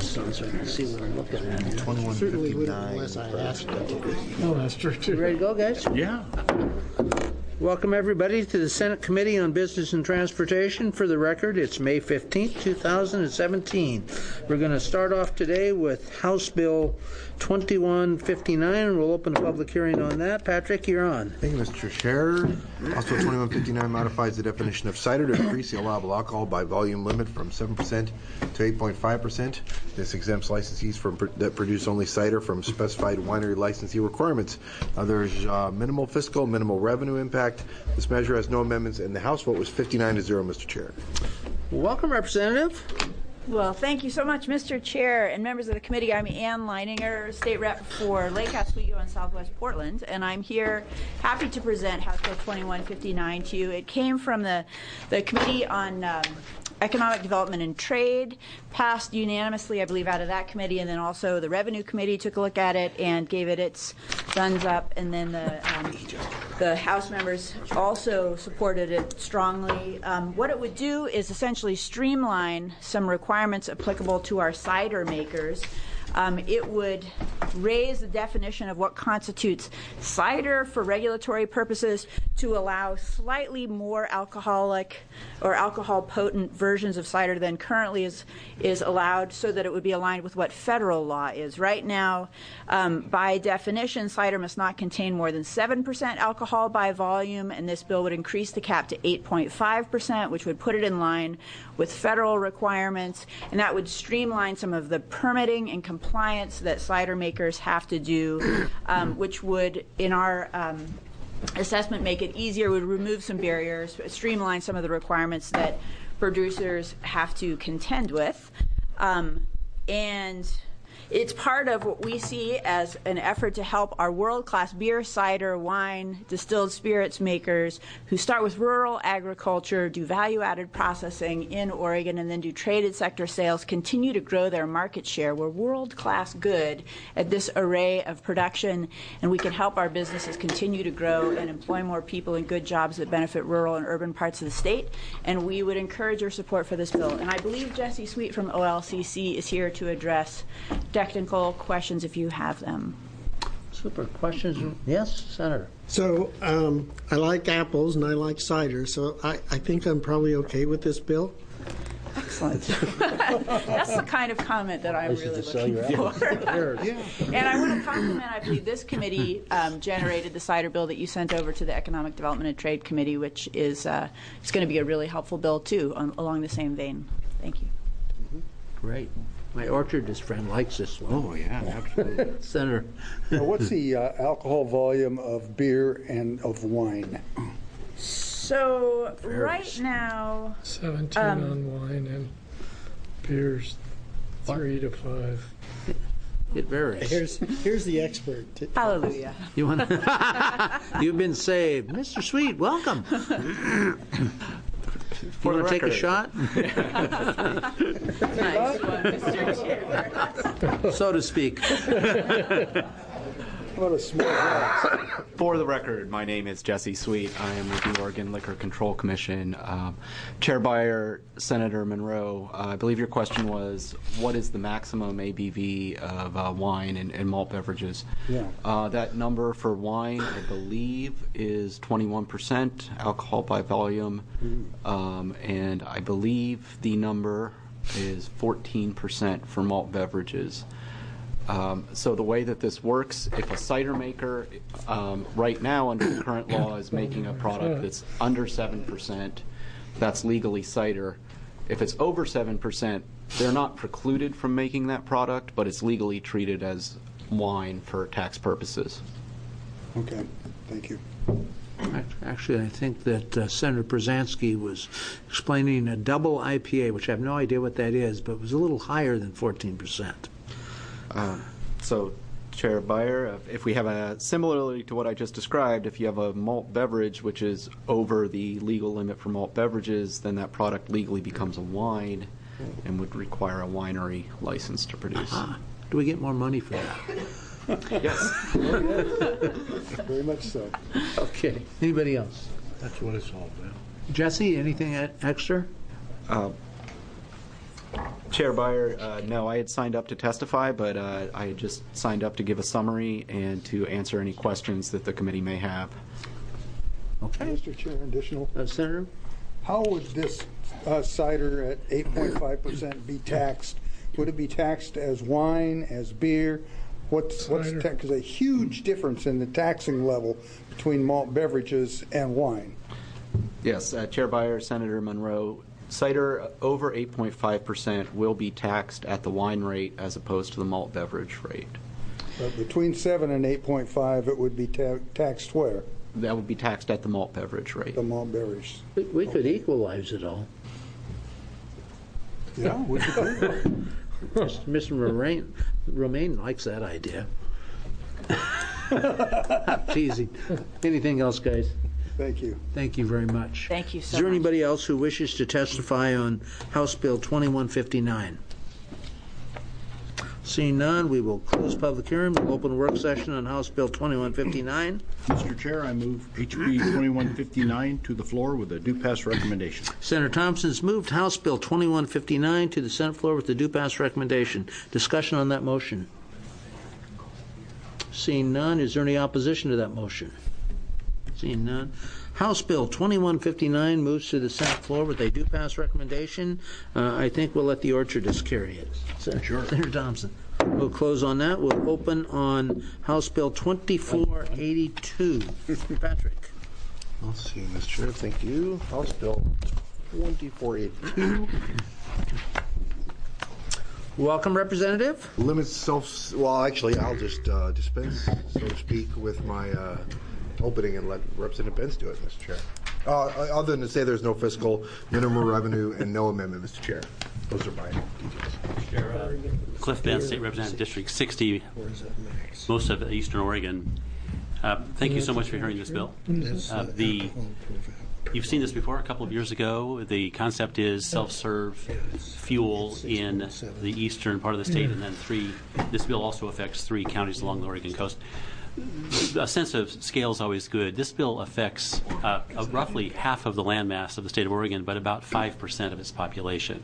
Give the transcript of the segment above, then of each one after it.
glasses on so I can see what I'm looking at. Certainly wouldn't 2159. unless I asked them to. Oh, that's true too. You ready to go, guys? Yeah. Welcome, everybody, to the Senate Committee on Business and Transportation. For the record, it's May 15th, 2017. We're going to start off today with House Bill 2159, and we'll open a public hearing on that. Patrick, you're on. Thank you, Mr. Chair. House Bill 2159 modifies the definition of cider to increase the allowable alcohol by volume limit from 7% to 8.5%. This exempts licensees that produce only cider from specified winery licensee requirements. There's minimal fiscal, minimal revenue impact. This measure has no amendments, and the House vote was 59-0, Mr. Chair. Welcome, Representative. Well, thank you so much, Mr. Chair and members of the committee. I'm Ann Leininger, State Rep for Lake Oswego and Southwest Portland, and I'm here happy to present House Bill 2159 to you. It came from the Committee on Economic Development and Trade, passed unanimously, I believe, out of that committee, and then also the Revenue Committee took a look at it and gave it its thumbs up, and then the House members also supported it strongly. What it would do is essentially streamline some requirements applicable to our cider makers. It would raise the definition of what constitutes cider for regulatory purposes to allow slightly more alcoholic or alcohol-potent versions of cider than currently is allowed, so that it would be aligned with what federal law is. Right now, by definition, cider must not contain more than 7% alcohol by volume, and this bill would increase the cap to 8.5%, which would put it in line with federal requirements, and that would streamline some of the permitting and compliance that cider makers have to do, which would, in our assessment, make it easier, would remove some barriers, streamline some of the requirements that producers have to contend with. And it's part of what we see as an effort to help our world-class beer, cider, wine, distilled spirits makers who start with rural agriculture, do value-added processing in Oregon, and then do traded sector sales, continue to grow their market share. We're world-class good at this array of production, and we can help our businesses continue to grow and employ more people in good jobs that benefit rural and urban parts of the state. And we would encourage your support for this bill. And I believe Jesse Sweet from OLCC is here to address technical questions if you have them. Super. Questions? Yes, Senator. So I like apples and I like cider, so I think I'm probably okay with this bill. Excellent. That's the kind of comment that I'm really looking for. And I want to compliment, I believe this committee generated the cider bill that you sent over to the Economic Development and Trade Committee, which is it's going to be a really helpful bill, too, along the same vein. Thank you. Great. My orchardist friend likes this one. Oh, yeah, absolutely. Senator. Now, what's the alcohol volume of beer and of wine? So right now, 17 on wine and beers 3 to 5. It varies. Here's the expert. hallelujah. You want? You've been saved, Mr. Sweet. Welcome. You want to take a shot? Nice one, Mr. Chair. So to speak. What a small glass. For the record, my name is Jesse Sweet. I am with the Oregon Liquor Control Commission. Chair Beyer, Senator Monroe, I believe your question was, what is the maximum ABV of wine and malt beverages? Yeah. That number for wine, I believe, is 21% alcohol by volume, and I believe the number is 14% for malt beverages. So the way that this works, if a cider maker right now under the current law is making a product that's under 7%, that's legally cider. If it's over 7%, they're not precluded from making that product, but it's legally treated as wine for tax purposes. Okay, thank you. Actually, I think that Senator Brzezinski was explaining a double IPA, which I have no idea what that is, but it was a little higher than 14%. So, Chair Beyer, if we have a, similarly to what I just described, if you have a malt beverage which is over the legal limit for malt beverages, then that product legally becomes a wine and would require a winery license to produce. Do we get more money for that? Yes. Very much so. Okay. Anybody else? That's what it's all about. Jesse, anything extra? Chair Byer, no, I had signed up to testify, but I had just signed up to give a summary and to answer any questions that the committee may have. Okay. Mr. Chair, additional. Senator? How would this cider at 8.5% be taxed? Would it be taxed as wine, as beer? What's because a huge difference in the taxing level between malt beverages and wine. Yes, Chair Byer, Senator Monroe, cider over 8.5% will be taxed at the wine rate as opposed to the malt beverage rate. But between 7 and 8.5, it would be taxed where? That would be taxed at the malt beverage rate. The malt beverage. We could equalize it all. Yeah, we could do that. Mr. Romaine likes that idea. I'm teasing. Anything else, guys? Thank you. Thank you very much. Thank you so Is there much. anybody else who wishes to testify on House Bill 2159? Seeing none, we will close public hearing. We'll open a work session on House Bill 2159. Mr. Chair, I move HB 2159 to the floor with a due pass recommendation. Senator Thompson's moved House Bill 2159 to the Senate floor with the due pass recommendation. Discussion on that motion. Seeing none, is there any opposition to that motion? Seeing none. House Bill 2159 moves to the Senate floor with a due pass recommendation. I think we'll let the orchardist carry it. Sure. Senator Thompson. We'll close on that. We'll open on House Bill 2482. Patrick. Let's see, Mr. Chair. Thank you. House Bill 2482 Welcome, Representative. limits well, actually, I'll just dispense, so to speak, with my opening and let Representative Benz do it, Mr. Chair. Other than to say there's no fiscal, minimum revenue, and no amendment, Mr. Chair. Those are my details. Cliff Benz, State Representative, District 60, most of Eastern Oregon. Thank you so much for hearing this bill. You've seen this before a couple of years ago. The concept is self-serve fuel in the eastern part of the state, and then this bill also affects 3 counties along the Oregon coast. A sense of scale is always good. This bill affects roughly half of the landmass of the state of Oregon, but about 5% of its population.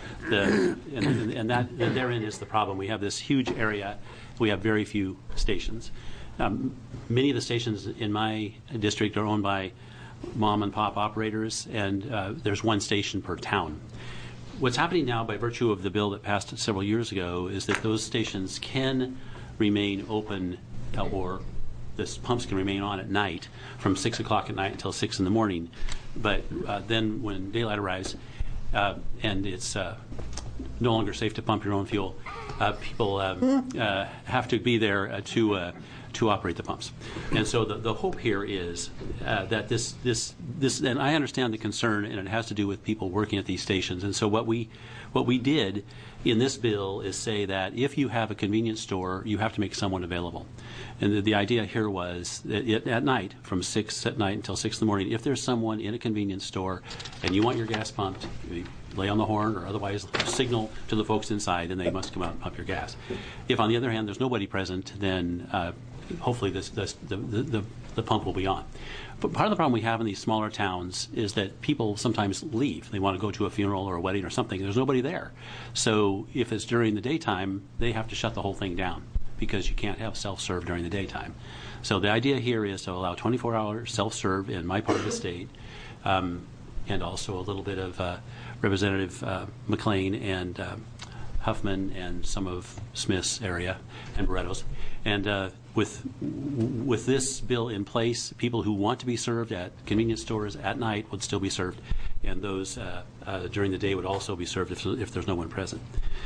And therein is the problem. We have this huge area. We have very few stations. Many of the stations in my district are owned by mom and pop operators, and there's 1 station per town. What's happening now by virtue of the bill that passed several years ago is that those stations can remain open, or the pumps can remain on at night from 6 o'clock at night until 6 in the morning. But then when daylight arrives and it's no longer safe to pump your own fuel, people have to be there to operate the pumps. And so the hope here is that this, and I understand the concern, and it has to do with people working at these stations. And so what we did in this bill is say that if you have a convenience store, you have to make someone available. And the idea here was that at night, from 6 at night until 6 in the morning, if there's someone in a convenience store and you want your gas pumped, you lay on the horn or otherwise signal to the folks inside, and they must come out and pump your gas. If, on the other hand, there's nobody present, then hopefully the pump will be on. But part of the problem we have in these smaller towns is that people sometimes leave. They want to go to a funeral or a wedding or something. There's nobody there. So if it's during the daytime, they have to shut the whole thing down because you can't have self-serve during the daytime. So the idea here is to allow 24-hour self-serve in my part of the state, and also a little bit of Representative McLean and Huffman and some of Smith's area and Barretto's. And with this bill in place, people who want to be served at convenience stores at night would still be served, and those during the day would also be served if there's no one present.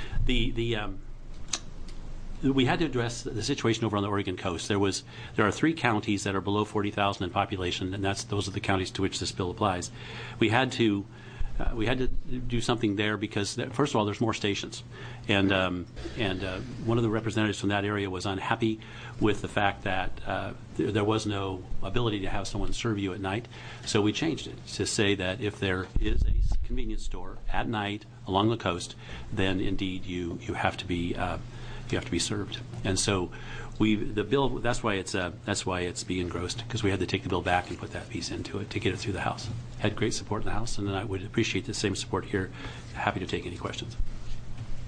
We had to address the situation over on the Oregon coast. There are 3 counties that are below 40,000 in population, and those are the counties to which this bill applies. We had to do something there because, first of all, there's more stations, and one of the representatives from that area was unhappy with the fact that there was no ability to have someone serve you at night. So we changed it to say that if there is a convenience store at night along the coast, then indeed you have to be served. And so the bill, that's why it's being engrossed, because we had to take the bill back and put that piece into it to get it through the House. Had great support in the House, and then I would appreciate the same support here. Happy to take any questions.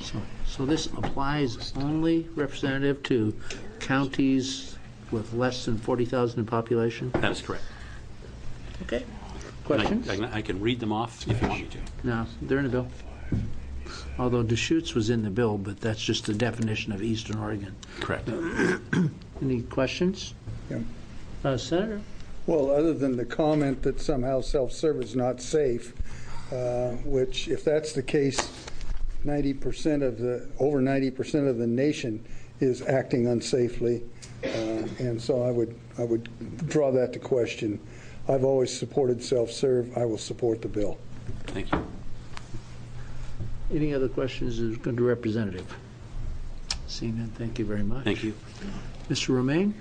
So this applies only, Representative, to counties with less than 40,000 in population? That is correct. Okay. Questions? I can read them off if you want me to. No, they're in the bill. Although Deschutes was in the bill, but that's just the definition of Eastern Oregon. Correct. Any questions? Yeah. Senator? Well, other than the comment that somehow self-service is not safe, which, if that's the case, over 90% of the nation is acting unsafely, and so I would draw that to question. I've always supported self-serve. I will support the bill. Thank you. Any other questions of the representative? Seeing none, thank you very much. Thank you. Mr. Romaine?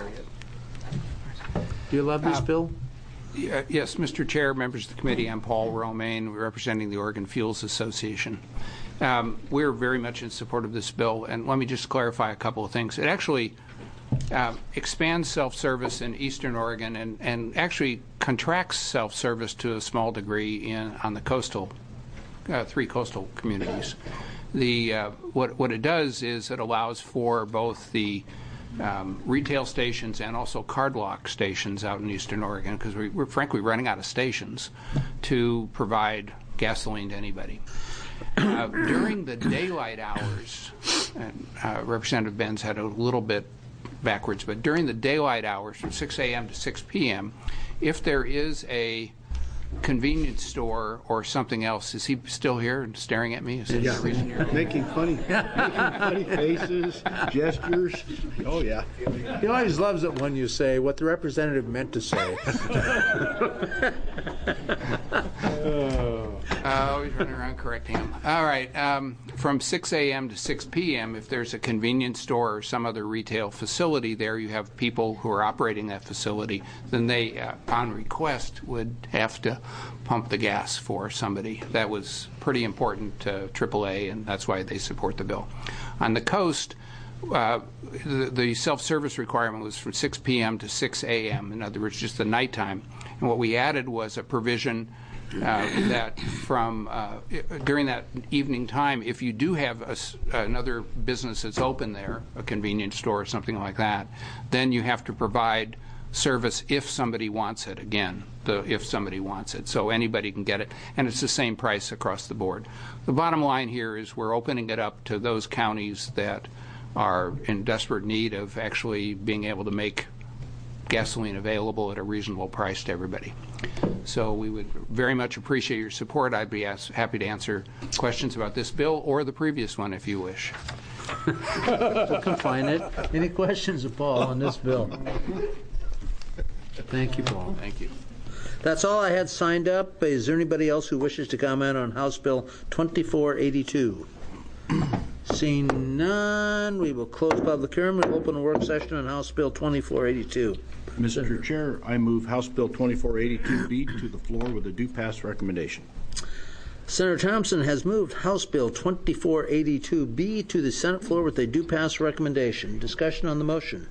Do you love this bill? Yes, Mr. Chair, members of the committee, I'm Paul Romaine, representing the Oregon Fuels Association. We're very much in support of this bill, and let me just clarify a couple of things. It actually expands self-service in Eastern Oregon and actually contracts self-service to a small degree on the coastal, 3 coastal communities. What it does is it allows for both the retail stations and also card lock stations out in Eastern Oregon, because we're frankly running out of stations to provide gasoline to anybody. During the daylight hours, and Representative Benz had a little bit backwards, but during the daylight hours from 6 a.m. to 6 p.m., if there is a convenience store or something else, is he still here and staring at me? Is that the reason you're Making funny faces, gestures. Oh, yeah. He always loves it when you say what the representative meant to say. Always running around correcting him. All right. From 6 a.m. to 6 p.m., if there's a convenience store or some other retail facility there, you have people who are operating that facility, then they, upon request, would have to pump the gas for somebody. That was pretty important to AAA, and that's why they support the bill. On the coast, the self-service requirement was from 6 p.m. to 6 a.m., in other words, just the nighttime. And what we added was a provision that from during that evening time, if you do have another business that's open there, a convenience store or something like that, then you have to provide service if somebody wants it. Again, if somebody wants it, so anybody can get it, and it's the same price across the board. The bottom line here is we're opening it up to those counties that are in desperate need of actually being able to make gasoline available at a reasonable price to everybody. So we would very much appreciate your support. I'd be happy to answer questions about this bill or the previous one if you wish. We'll confine it. Any questions of Paul on this bill? Thank you, Paul. Thank you. That's all I had signed up. Is there anybody else who wishes to comment on House Bill 2482? Seeing none, we will close public hearing. We'll open a work session on House Bill 2482. Mr. Chair, I move House Bill 2482B to the floor with a due pass recommendation. Senator Thompson has moved House Bill 2482B to the Senate floor with a due pass recommendation. Discussion on the motion.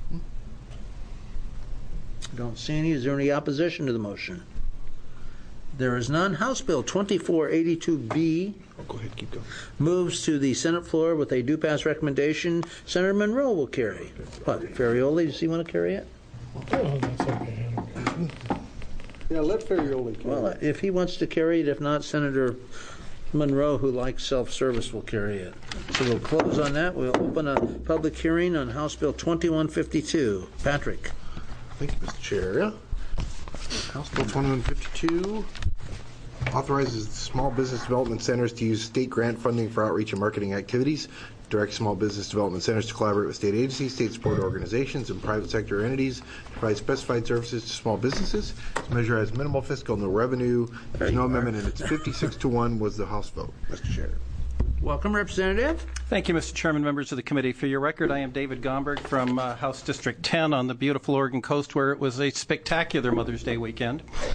Don't see any. Is there any opposition to the motion? There is none. House Bill 2482B Go ahead, keep going. moves to the Senate floor with a due pass recommendation. Senator Monroe will carry. What, Ferrioli, does he want to carry it? Oh, that's okay. Yeah, let Ferrioli carry Well, if he wants to carry it, if not, Senator Monroe, who likes self-service, will carry it. So we'll close on that. We'll open a public hearing on House Bill 2152. Patrick. Thank you, Mr. Chair. House Bill 2152 authorizes small business development centers to use state grant funding for outreach and marketing activities, directs small business development centers to collaborate with state agencies, state-supported organizations, and private sector entities to provide specified services to small businesses. This measure has minimal fiscal, no revenue. There's no amendment, and it's 56-1 was the House vote, Mr. Chair. Welcome, Representative. Thank you, Mr. Chairman, members of the committee. For your record, I am David Gomberg from House District 10 on the beautiful Oregon coast, where it was a spectacular Mother's Day weekend.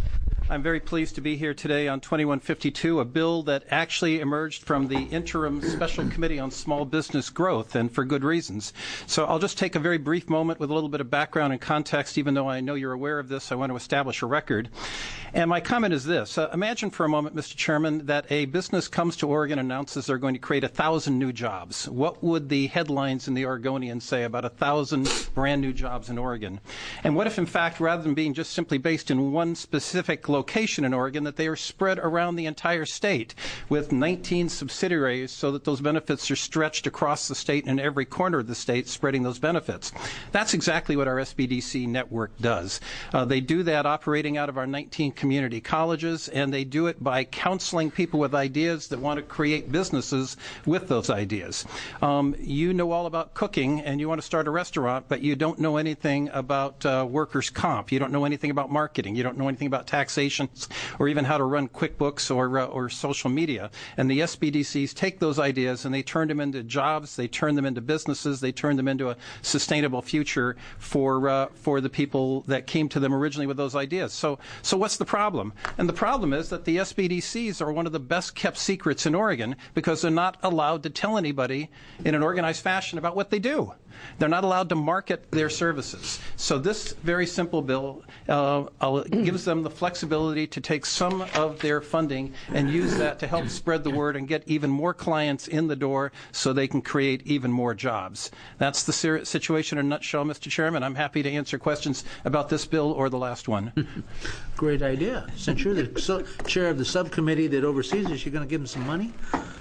I'm very pleased to be here today on 2152, a bill that actually emerged from the interim special committee on small business growth, and for good reasons. So I'll just take a very brief moment with a little bit of background and context. Even though I know you're aware of this, I want to establish a record. And my comment is this. Imagine for a moment, Mr. Chairman, that a business comes to Oregon and announces they're going to create 1,000 new jobs. What would the headlines in the Oregonian say about 1,000 brand new jobs in Oregon? And what if, in fact, rather than being just simply based in one specific location in Oregon, that they are spread around the entire state with 19 subsidiaries so that those benefits are stretched across the state and every corner of the state, spreading those benefits? That's exactly what our SBDC network does. They do that operating out of our 19 community colleges, and they do it by counseling people with ideas that want to create businesses with those ideas. You know all about cooking, and you want to start a restaurant, but you don't know anything about workers' comp. You don't know anything about marketing. You don't know anything about taxation or even how to run QuickBooks or social media. And the SBDCs take those ideas and they turn them into jobs, they turn them into businesses, they turn them into a sustainable future for the people that came to them originally with those ideas. So what's the problem? And the problem is that the SBDCs are one of the best kept secrets in Oregon because they're not allowed to tell anybody in an organized fashion about what they do. They're not allowed to market their services. So this very simple bill gives them the flexibility to take some of their funding and use that to help spread the word and get even more clients in the door so they can create even more jobs. That's the situation in a nutshell, Mr. Chairman. I'm happy to answer questions about this bill or the last one. Great idea. Since you're the chair of the subcommittee that oversees this, you're going to give them some money?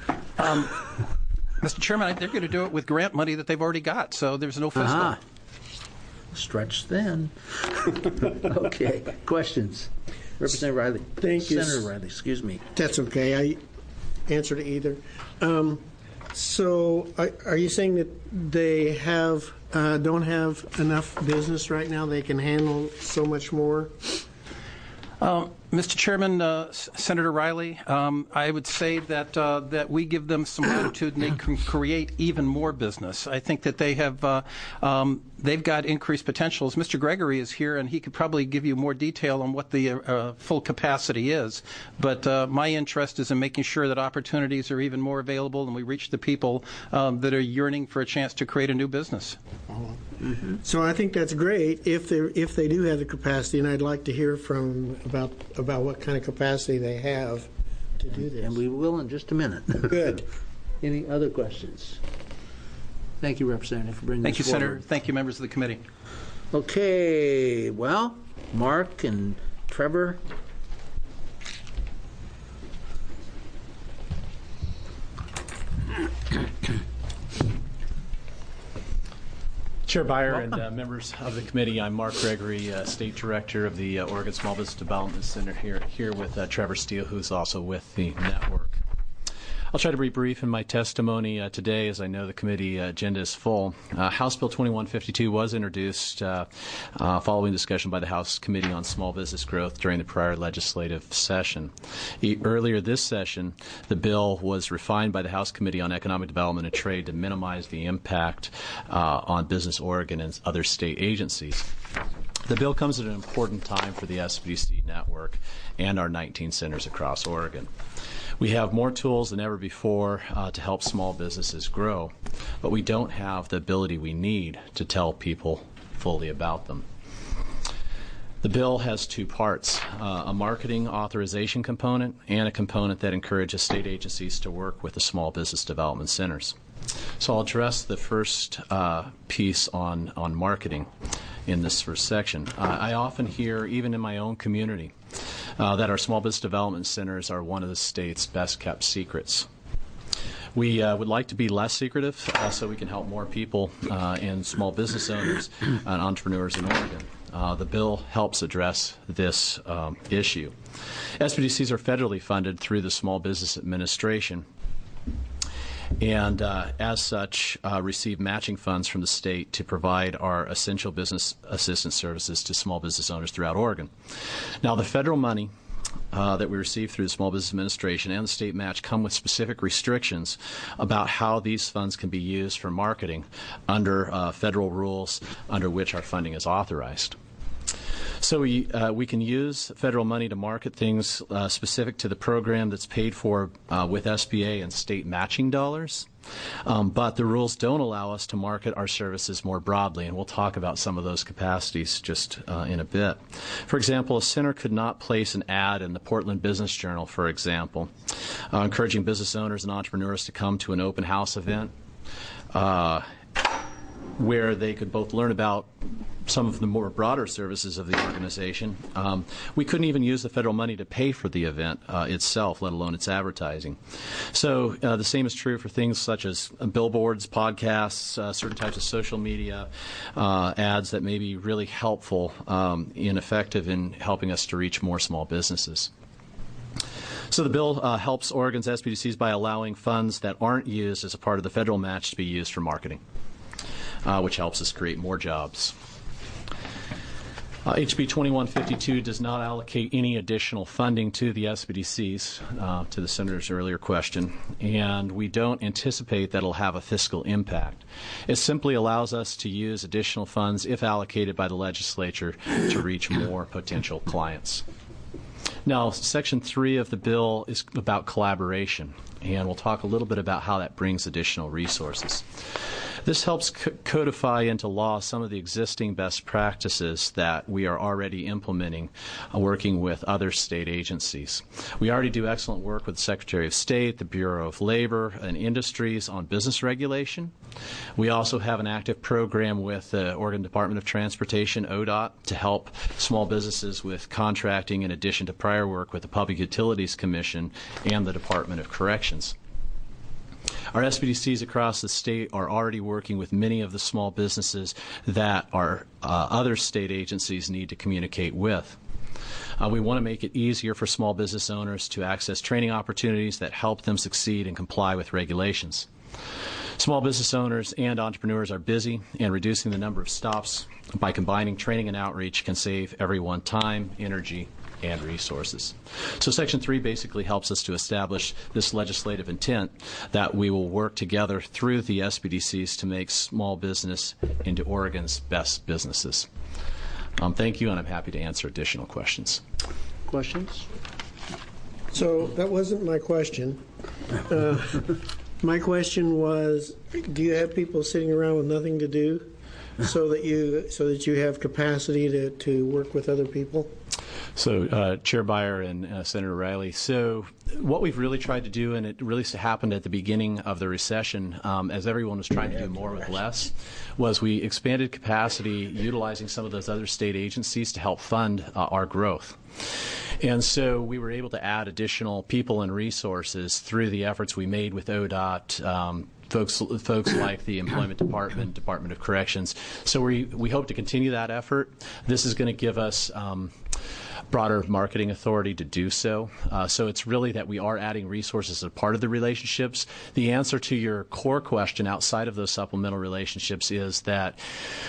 Mr. Chairman, they're going to do it with grant money that they've already got, so there's no fiscal. Stretch thin. Okay. Questions? Representative Riley. Thank you. Senator Riley, excuse me. That's okay. I answered either. So are you saying that they don't have enough business right now? They can handle so much more? Mr. Chairman, Senator Riley, I would say that we give them some latitude and they can create even more business. I think that they have they've got increased potentials. Mr. Gregory is here, and he could probably give you more detail on what the full capacity is. But my interest is in making sure that opportunities are even more available and we reach the people that are yearning for a chance to create a new business. Mm-hmm. So I think that's great if they do have the capacity, and I'd like to hear about what kind of capacity they have to do this. And we will in just a minute. Good. Any other questions? Thank you, Representative, for bringing this forward. Senator. Thank you, members of the committee. Okay. Well, Mark and Trevor. Chair Beyer and members of the committee, I'm Mark Gregory, State Director of the Oregon Small Business Development Center here with Trevor Steele, who's also with the network. I'll try to be brief in my testimony today, as I know the committee agenda is full. House Bill 2152 was introduced following discussion by the House Committee on Small Business Growth during the prior legislative session. Earlier this session, the bill was refined by the House Committee on Economic Development and Trade to minimize the impact on Business Oregon and other state agencies. The bill comes at an important time for the SBDC network and our 19 centers across Oregon. We have more tools than ever before to help small businesses grow, but we don't have the ability we need to tell people fully about them. The bill has two parts, a marketing authorization component and a component that encourages state agencies to work with the small business development centers. So I'll address the first piece on marketing in this first section. I often hear, even in my own community, that our small business development centers are one of the state's best kept secrets. We would like to be less secretive so we can help more people and small business owners and entrepreneurs in Oregon. The bill helps address this issue. SBDCs are federally funded through the Small Business Administration, and as such receive matching funds from the state to provide our essential business assistance services to small business owners throughout Oregon. Now, the federal money that we receive through the Small Business Administration and the state match come with specific restrictions about how these funds can be used for marketing under federal rules under which our funding is authorized. So we can use federal money to market things specific to the program that's paid for with SBA and state matching dollars. But the rules don't allow us to market our services more broadly, and we'll talk about some of those capacities just in a bit. For example, a center could not place an ad in the Portland Business Journal, for example, encouraging business owners and entrepreneurs to come to an open house event where they could both learn about some of the more broader services of the organization. We couldn't even use the federal money to pay for the event itself, let alone its advertising. So the same is true for things such as billboards, podcasts, certain types of social media ads that may be really helpful and effective in helping us to reach more small businesses. So the bill helps Oregon's SBDCs by allowing funds that aren't used as a part of the federal match to be used for marketing, which helps us create more jobs. HB 2152 does not allocate any additional funding to the SBDCs, to the Senator's earlier question, and we don't anticipate that it'll have a fiscal impact. It simply allows us to use additional funds, if allocated by the legislature, to reach more potential clients. Now, Section 3 of the bill is about collaboration, and we'll talk a little bit about how that brings additional resources. This helps codify into law some of the existing best practices that we are already implementing, working with other state agencies. We already do excellent work with the Secretary of State, the Bureau of Labor, and Industries on business regulation. We also have an active program with the Oregon Department of Transportation, ODOT, to help small businesses with contracting in addition to prior work with the Public Utilities Commission and the Department of Corrections. Our SBDCs across the state are already working with many of the small businesses that our other state agencies need to communicate with. We want to make it easier for small business owners to access training opportunities that help them succeed and comply with regulations. Small business owners and entrepreneurs are busy, and reducing the number of stops by combining training and outreach can save everyone time, energy, and resources. So Section 3 basically helps us to establish this legislative intent that we will work together through the SBDCs to make small business into Oregon's best businesses. Thank you, and I'm happy to answer additional questions. Questions? So that wasn't my question. My question was, do you have people sitting around with nothing to do so that you have capacity to work with other people? So, Chair Beyer and Senator Riley, so what we've really tried to do, and it really happened at the beginning of the recession, as everyone was trying to do more with less, was we expanded capacity utilizing some of those other state agencies to help fund our growth. And so we were able to add additional people and resources through the efforts we made with ODOT, folks like the Employment Department, Department of Corrections. So we hope to continue that effort. This is going to give us broader marketing authority to do so. So it's really that we are adding resources as part of the relationships. The answer to your core question outside of those supplemental relationships is that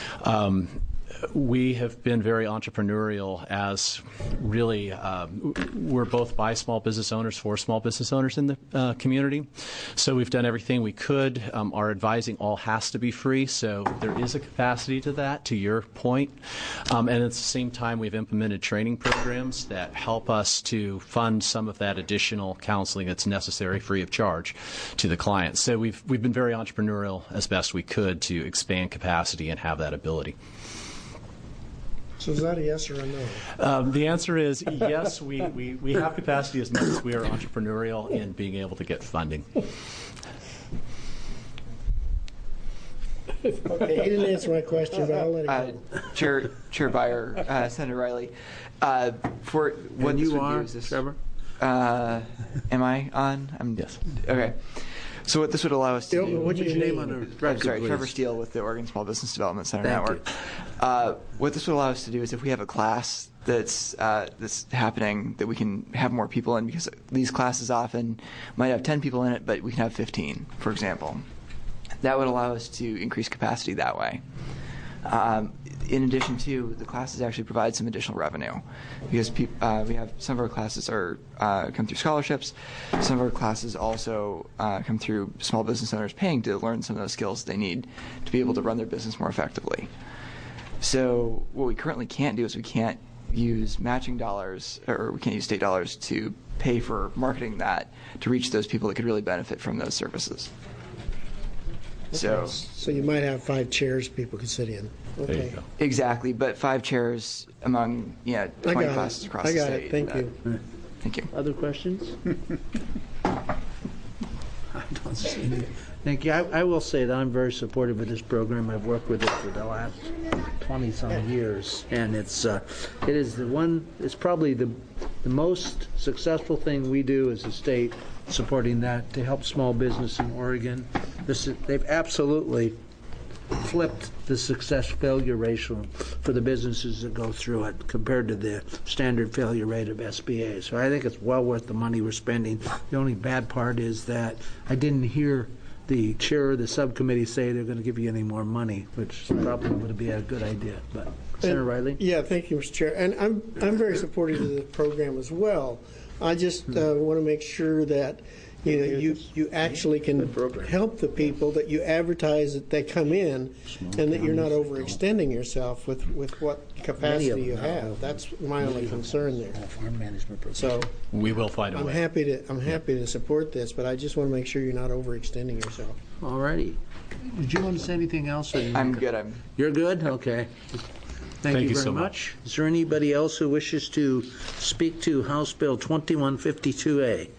we have been very entrepreneurial, as really we're both by small business owners for small business owners in the community. So we've done everything we could. Our advising all has to be free, so there is a capacity to that, to your point. And at the same time, we've implemented training programs that help us to fund some of that additional counseling that's necessary free of charge to the client. So we've been very entrepreneurial as best we could to expand capacity and have that ability. So is that a yes or a no? The answer is yes, we have capacity as much as we are entrepreneurial in being able to get funding. Okay, he didn't answer my question, but I'll let it go. Chair Beyer, Senator Riley, for what and this you would are, do is this, Trevor? Am I on? Yes. Okay. So what this would allow us to do... What's your name on the record, sorry, please? Trevor Steele with the Oregon Small Business Development Center Thank Network. What this would allow us to do is if we have a class that's happening that we can have more people in, because these classes often might have 10 people in it, but we can have 15, for example. That would allow us to increase capacity that way. In addition to, the classes actually provide some additional revenue, because we have some of our classes are come through scholarships. Some of our classes also come through small business owners paying to learn some of those skills they need to be able to run their business more effectively. So what we currently can't do is we can't use matching dollars, or we can't use state dollars to pay for marketing that to reach those people that could really benefit from those services. So you might have 5 chairs people could sit in. Okay. There you go. exactly, but 5 chairs among 20 classes across the state. I got it. Thank you. Thank you. Other questions? I don't see any. Thank you. I will say that I'm very supportive of this program. I've worked with it for the last 20-some years, and it is the one. It's probably the most successful thing we do as a state, supporting that to help small business in Oregon. They've absolutely flipped the success-failure ratio for the businesses that go through it compared to the standard failure rate of SBA. So I think it's well worth the money we're spending. The only bad part is that I didn't hear the chair of the subcommittee say they're going to give you any more money, which probably would be a good idea. But Senator Riley? Yeah, thank you, Mr. Chair. And I'm very supportive of the program as well. I just want to make sure that you actually can help the people, that you advertise that they come in, and that you're not overextending yourself with what capacity you have. That's my only concern there. So we will find a way. I'm happy to support this, but I just want to make sure you're not overextending yourself. All righty. Did you want to say anything else? I'm good. You're good? Okay. Thank you very so much. Is there anybody else who wishes to speak to House Bill 2152A?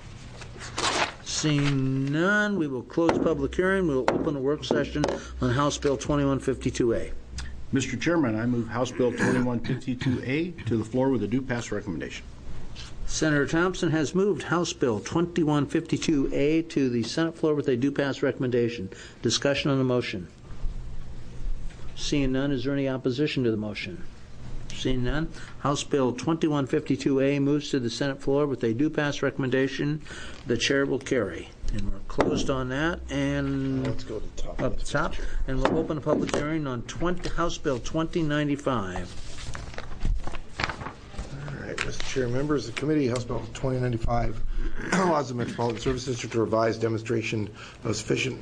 Seeing none, we will close public hearing. We will open a work session on House Bill 2152A. Mr. Chairman, I move House Bill 2152A to the floor with a due pass recommendation. Senator Thompson has moved House Bill 2152A to the Senate floor with a due pass recommendation. Discussion on the motion. Seeing none, is there any opposition to the motion? Seeing none, House Bill 2152A moves to the Senate floor with a due pass recommendation. The chair will carry. And we're closed on that. And let's go to the top. Up top. And we'll open a public hearing on House Bill 2095. All right, Mr. Chair, members of the committee, House Bill 2095 allows the Metropolitan Service District to revise the demonstration of sufficient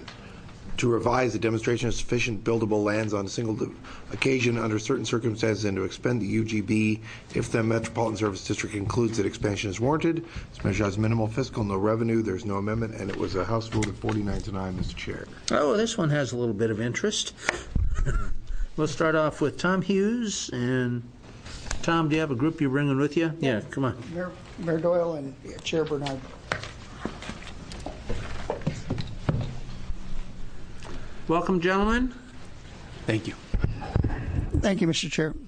buildable lands on a single occasion under certain circumstances and to expend the UGB if the Metropolitan Service District concludes that expansion is warranted. This measure has minimal fiscal, no revenue. There's no amendment, and it was a House vote of 49-9, Mr. Chair. Oh, this one has a little bit of interest. We'll start off with Tom Hughes. And Tom, do you have a group you're bringing with you? Yeah, come on. Mayor Doyle and Chair Bernard. Welcome, gentlemen. Thank you. Thank you, Mr. Chair.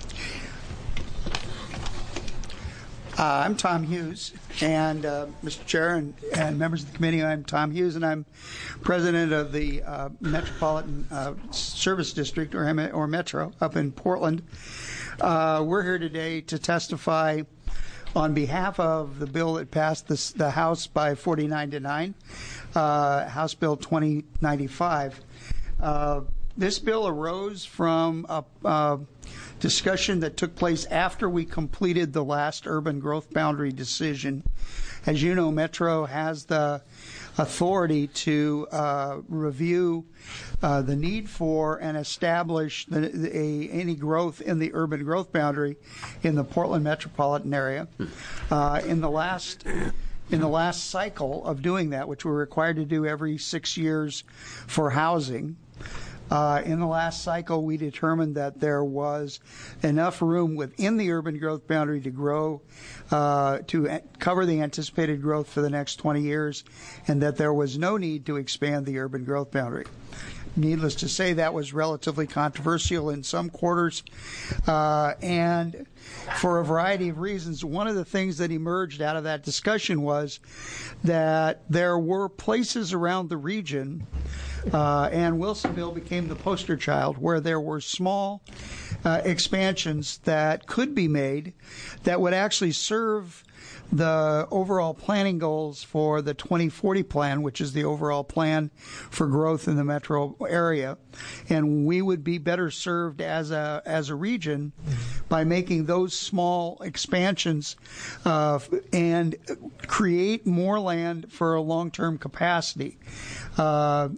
I'm Tom Hughes, and Mr. Chair and members of the committee, I'm Tom Hughes, and I'm president of the Metropolitan Service District, or Metro, up in Portland. We're here today to testify on behalf of the bill that passed the House by 49-9, House Bill 2095. This bill arose from a discussion that took place after we completed the last urban growth boundary decision. As you know, Metro has the authority to review the need for and establish any growth in the urban growth boundary in the Portland metropolitan area. In the last cycle of doing that, which we're required to do every 6 years for housing, in the last cycle, we determined that there was enough room within the urban growth boundary to grow, to cover the anticipated growth for the next 20 years, and that there was no need to expand the urban growth boundary. Needless to say, that was relatively controversial in some quarters, and for a variety of reasons. One of the things that emerged out of that discussion was that there were places around the region, and Wilsonville became the poster child, where there were small expansions that could be made that would actually serve the overall planning goals for the 2040 plan, which is the overall plan for growth in the metro area. And we would be better served as a region by making those small expansions and create more land for a long-term capacity.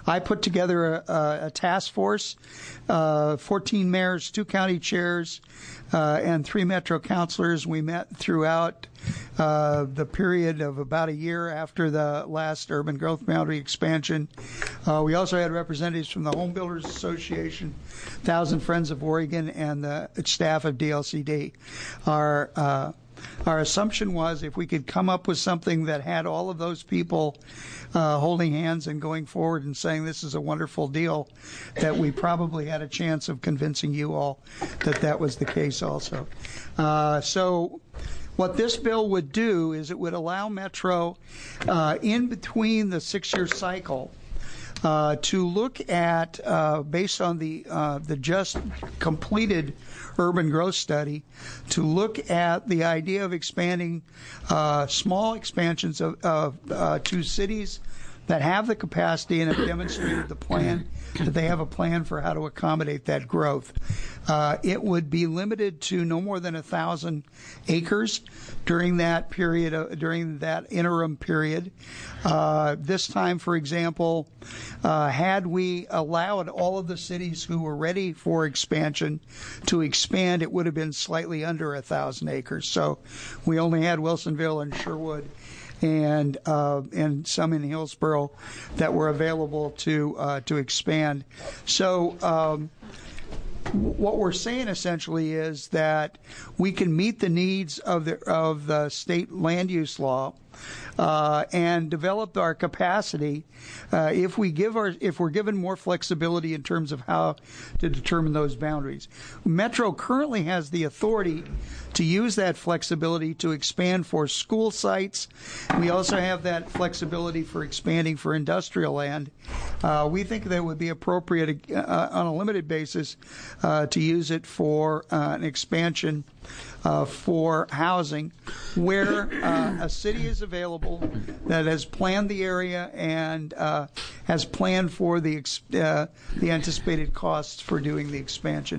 I put together a task force, 14 mayors, 2 county chairs, and 3 Metro councilors. We met throughout the period of about a year after the last urban growth boundary expansion. We also had representatives from the Home Builders Association, Thousand Friends of Oregon, and the staff of DLCD. Our assumption was if we could come up with something that had all of those people holding hands and going forward and saying this is a wonderful deal, that we probably had a chance of convincing you all that that was the case also. So what this bill would do is it would allow Metro, in between the 6-year cycle, to look at, based on the just completed urban growth study, to look at the idea of expanding small expansions to cities that have the capacity and have demonstrated the plan, that they have a plan for how to accommodate that growth. It would be limited to no more than 1,000 acres during that period, during that interim period. This time, for example, had we allowed all of the cities who were ready for expansion to expand, it would have been slightly under 1,000 acres. So we only had Wilsonville and Sherwood and some in Hillsborough that were available to expand. So what we're saying essentially is that we can meet the needs of the state land use law and develop our capacity if we're given more flexibility in terms of how to determine those boundaries. Metro currently has the authority to use that flexibility to expand for school sites. We also have that flexibility for expanding for industrial land. We think that it would be appropriate on a limited basis to use it for an expansion for housing where a city is available that has planned the area and has planned for the anticipated costs for doing the expansion.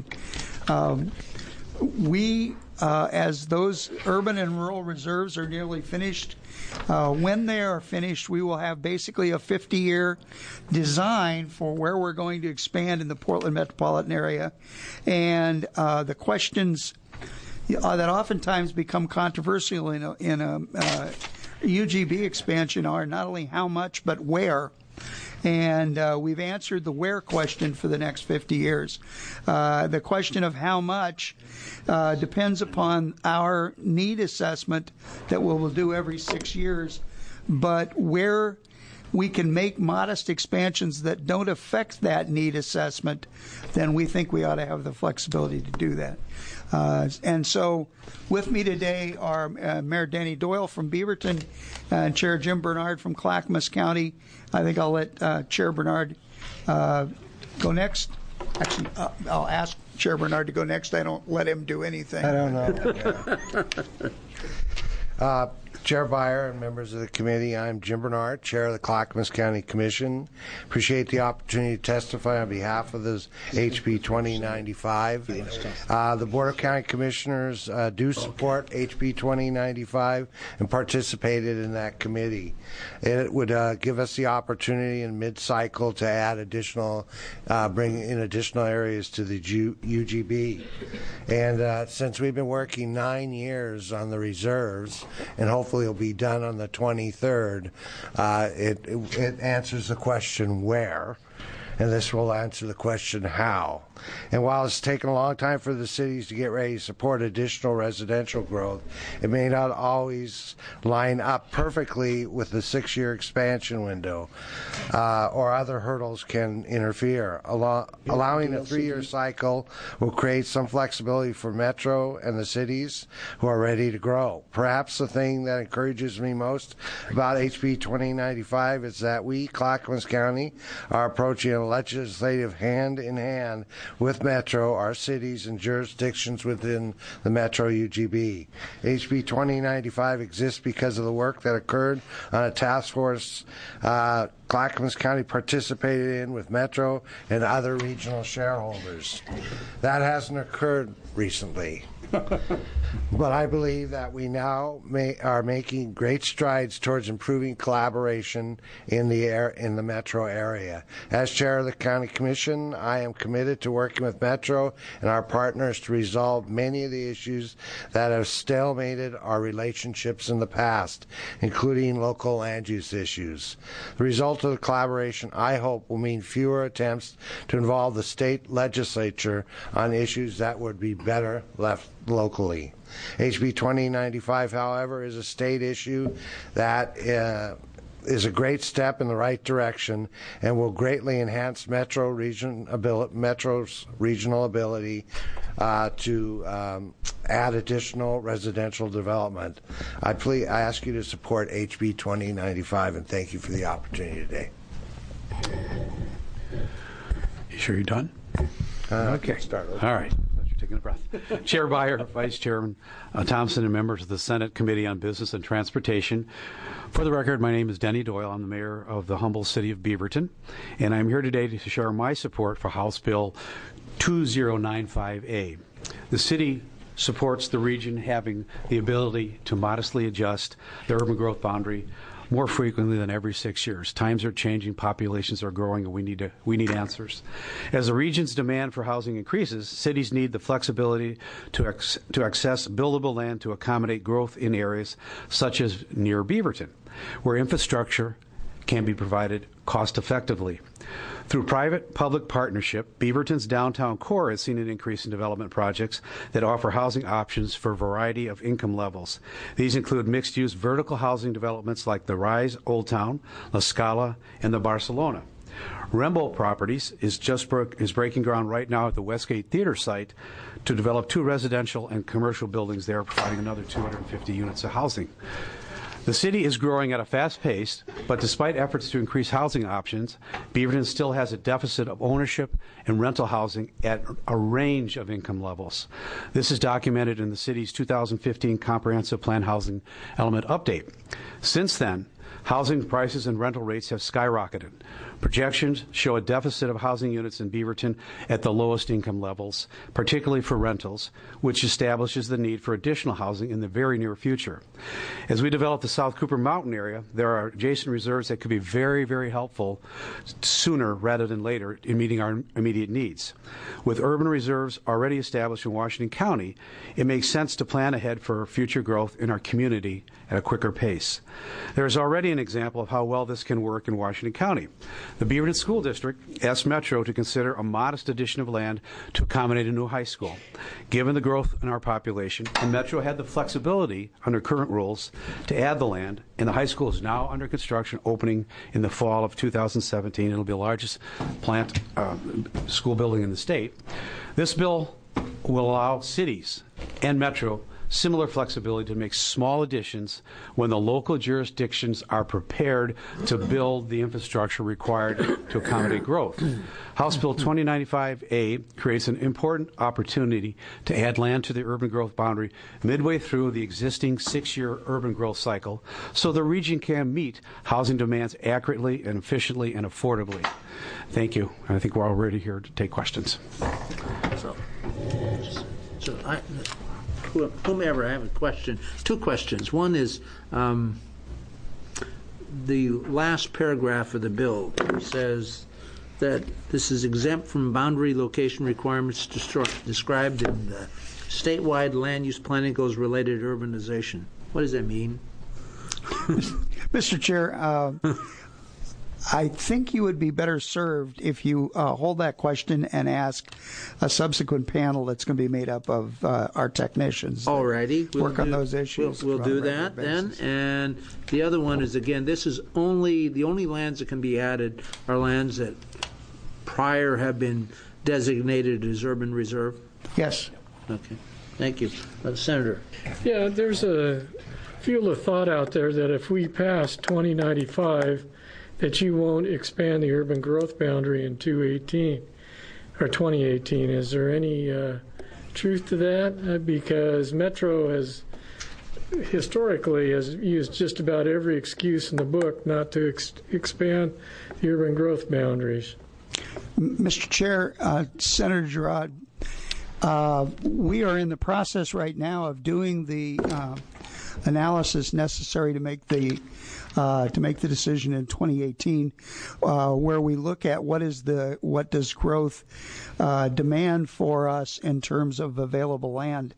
As those urban and rural reserves are nearly finished, when they are finished, we will have basically a 50-year design for where we're going to expand in the Portland metropolitan area. And the questions that oftentimes become controversial in a UGB expansion are not only how much, but where. And we've answered the where question for the next 50 years. The question of how much depends upon our need assessment that we will do every 6 years, but where we can make modest expansions that don't affect that need assessment, then we think we ought to have the flexibility to do that. And so with me today are Mayor Danny Doyle from Beaverton and Chair Jim Bernard from Clackamas County. I think I'll let Chair Bernard go next. Actually, I'll ask Chair Bernard to go next. I don't let him do anything. I don't know. Chair Byer and members of the committee, I'm Jim Bernard, Chair of the Clackamas County Commission. Appreciate the opportunity to testify on behalf of this HB 2095. The Board of County Commissioners do support HB 2095 and participated in that committee. It would give us the opportunity in mid-cycle to add bring in additional areas to the UGB. And since we've been working 9 years on the reserves, and hopefully it'll be done on the 23rd. It answers the question where, and this will answer the question how. And while it's taken a long time for the cities to get ready to support additional residential growth, it may not always line up perfectly with the 6-year expansion window, or other hurdles can interfere. Allowing a 3-year cycle will create some flexibility for Metro and the cities who are ready to grow. Perhaps the thing that encourages me most about HB 2095 is that we, Clackamas County, are approaching a legislative hand-in-hand with Metro, our cities, and jurisdictions within the Metro UGB. HB 2095 exists because of the work that occurred on a task force Clackamas County participated in with Metro and other regional shareholders. That hasn't occurred recently. But I believe that we now are making great strides towards improving collaboration in the Metro area. As chair of the County Commission, I am committed to working with Metro and our partners to resolve many of the issues that have stalemated our relationships in the past, including local land use issues. The result of the collaboration, I hope, will mean fewer attempts to involve the state legislature on issues that would be better left locally. HB 2095, however, is a state issue that is a great step in the right direction and will greatly enhance Metro's regional ability to add additional residential development. I ask you to support HB 2095, and thank you for the opportunity today. You sure you're done? Okay. All right. You're taking a breath. Chair Byer, Vice Chairman Thompson, and members of the Senate Committee on Business and Transportation. For the record, my name is Denny Doyle. I'm the mayor of the humble city of Beaverton, and I'm here today to share my support for House Bill 2095A. The city supports the region having the ability to modestly adjust the urban growth boundary more frequently than every 6 years. Times are changing, populations are growing, and we need answers. As the region's demand for housing increases, cities need the flexibility to access buildable land to accommodate growth in areas such as near Beaverton, where infrastructure can be provided cost effectively. Through private-public partnership, Beaverton's downtown core has seen an increase in development projects that offer housing options for a variety of income levels. These include mixed-use vertical housing developments like the Rise Old Town, La Scala, and the Barcelona. Rembo Properties is breaking ground right now at the Westgate Theater site to develop 2 residential and commercial buildings there, providing another 250 units of housing. The city is growing at a fast pace, but despite efforts to increase housing options, Beaverton still has a deficit of ownership and rental housing at a range of income levels. This is documented in the city's 2015 Comprehensive Plan Housing Element Update. Since then, housing prices and rental rates have skyrocketed. Projections show a deficit of housing units in Beaverton at the lowest income levels, particularly for rentals, which establishes the need for additional housing in the very near future. As we develop the South Cooper Mountain area, there are adjacent reserves that could be very, very helpful sooner rather than later in meeting our immediate needs. With urban reserves already established in Washington County, it makes sense to plan ahead for future growth in our community at a quicker pace. There is already an example of how well this can work in Washington County. The Beaverton School District asked Metro to consider a modest addition of land to accommodate a new high school. Given the growth in our population, and Metro had the flexibility under current rules to add the land, and the high school is now under construction, opening in the fall of 2017. It'll be the largest school building in the state. This bill will allow cities and Metro similar flexibility to make small additions when the local jurisdictions are prepared to build the infrastructure required to accommodate growth. House Bill 2095A creates an important opportunity to add land to the urban growth boundary midway through the existing 6-year urban growth cycle so the region can meet housing demands accurately and efficiently and affordably. Thank you. I think we're all ready here to take questions. Whomever, I have a question. 2 questions. One is the last paragraph of the bill says that this is exempt from boundary location requirements described in the statewide land use planning goals related to urbanization. What does that mean? Mr. Chair, I think you would be better served if you hold that question and ask a subsequent panel that's going to be made up of our technicians. All righty. Work on those issues. We'll do that then. And the other one is, again, this is the only lands that can be added are lands that prior have been designated as urban reserve? Yes. Okay. Thank you. Senator. Yeah, there's a field of thought out there that if we pass 2095, that you won't expand the urban growth boundary in 2018. Is there any truth to that? Because Metro has historically used just about every excuse in the book not to expand the urban growth boundaries. Mr. Chair, Senator Girard, We are in the process right now of doing the analysis necessary to make the decision in 2018, where we look at what does growth demand for us in terms of available land.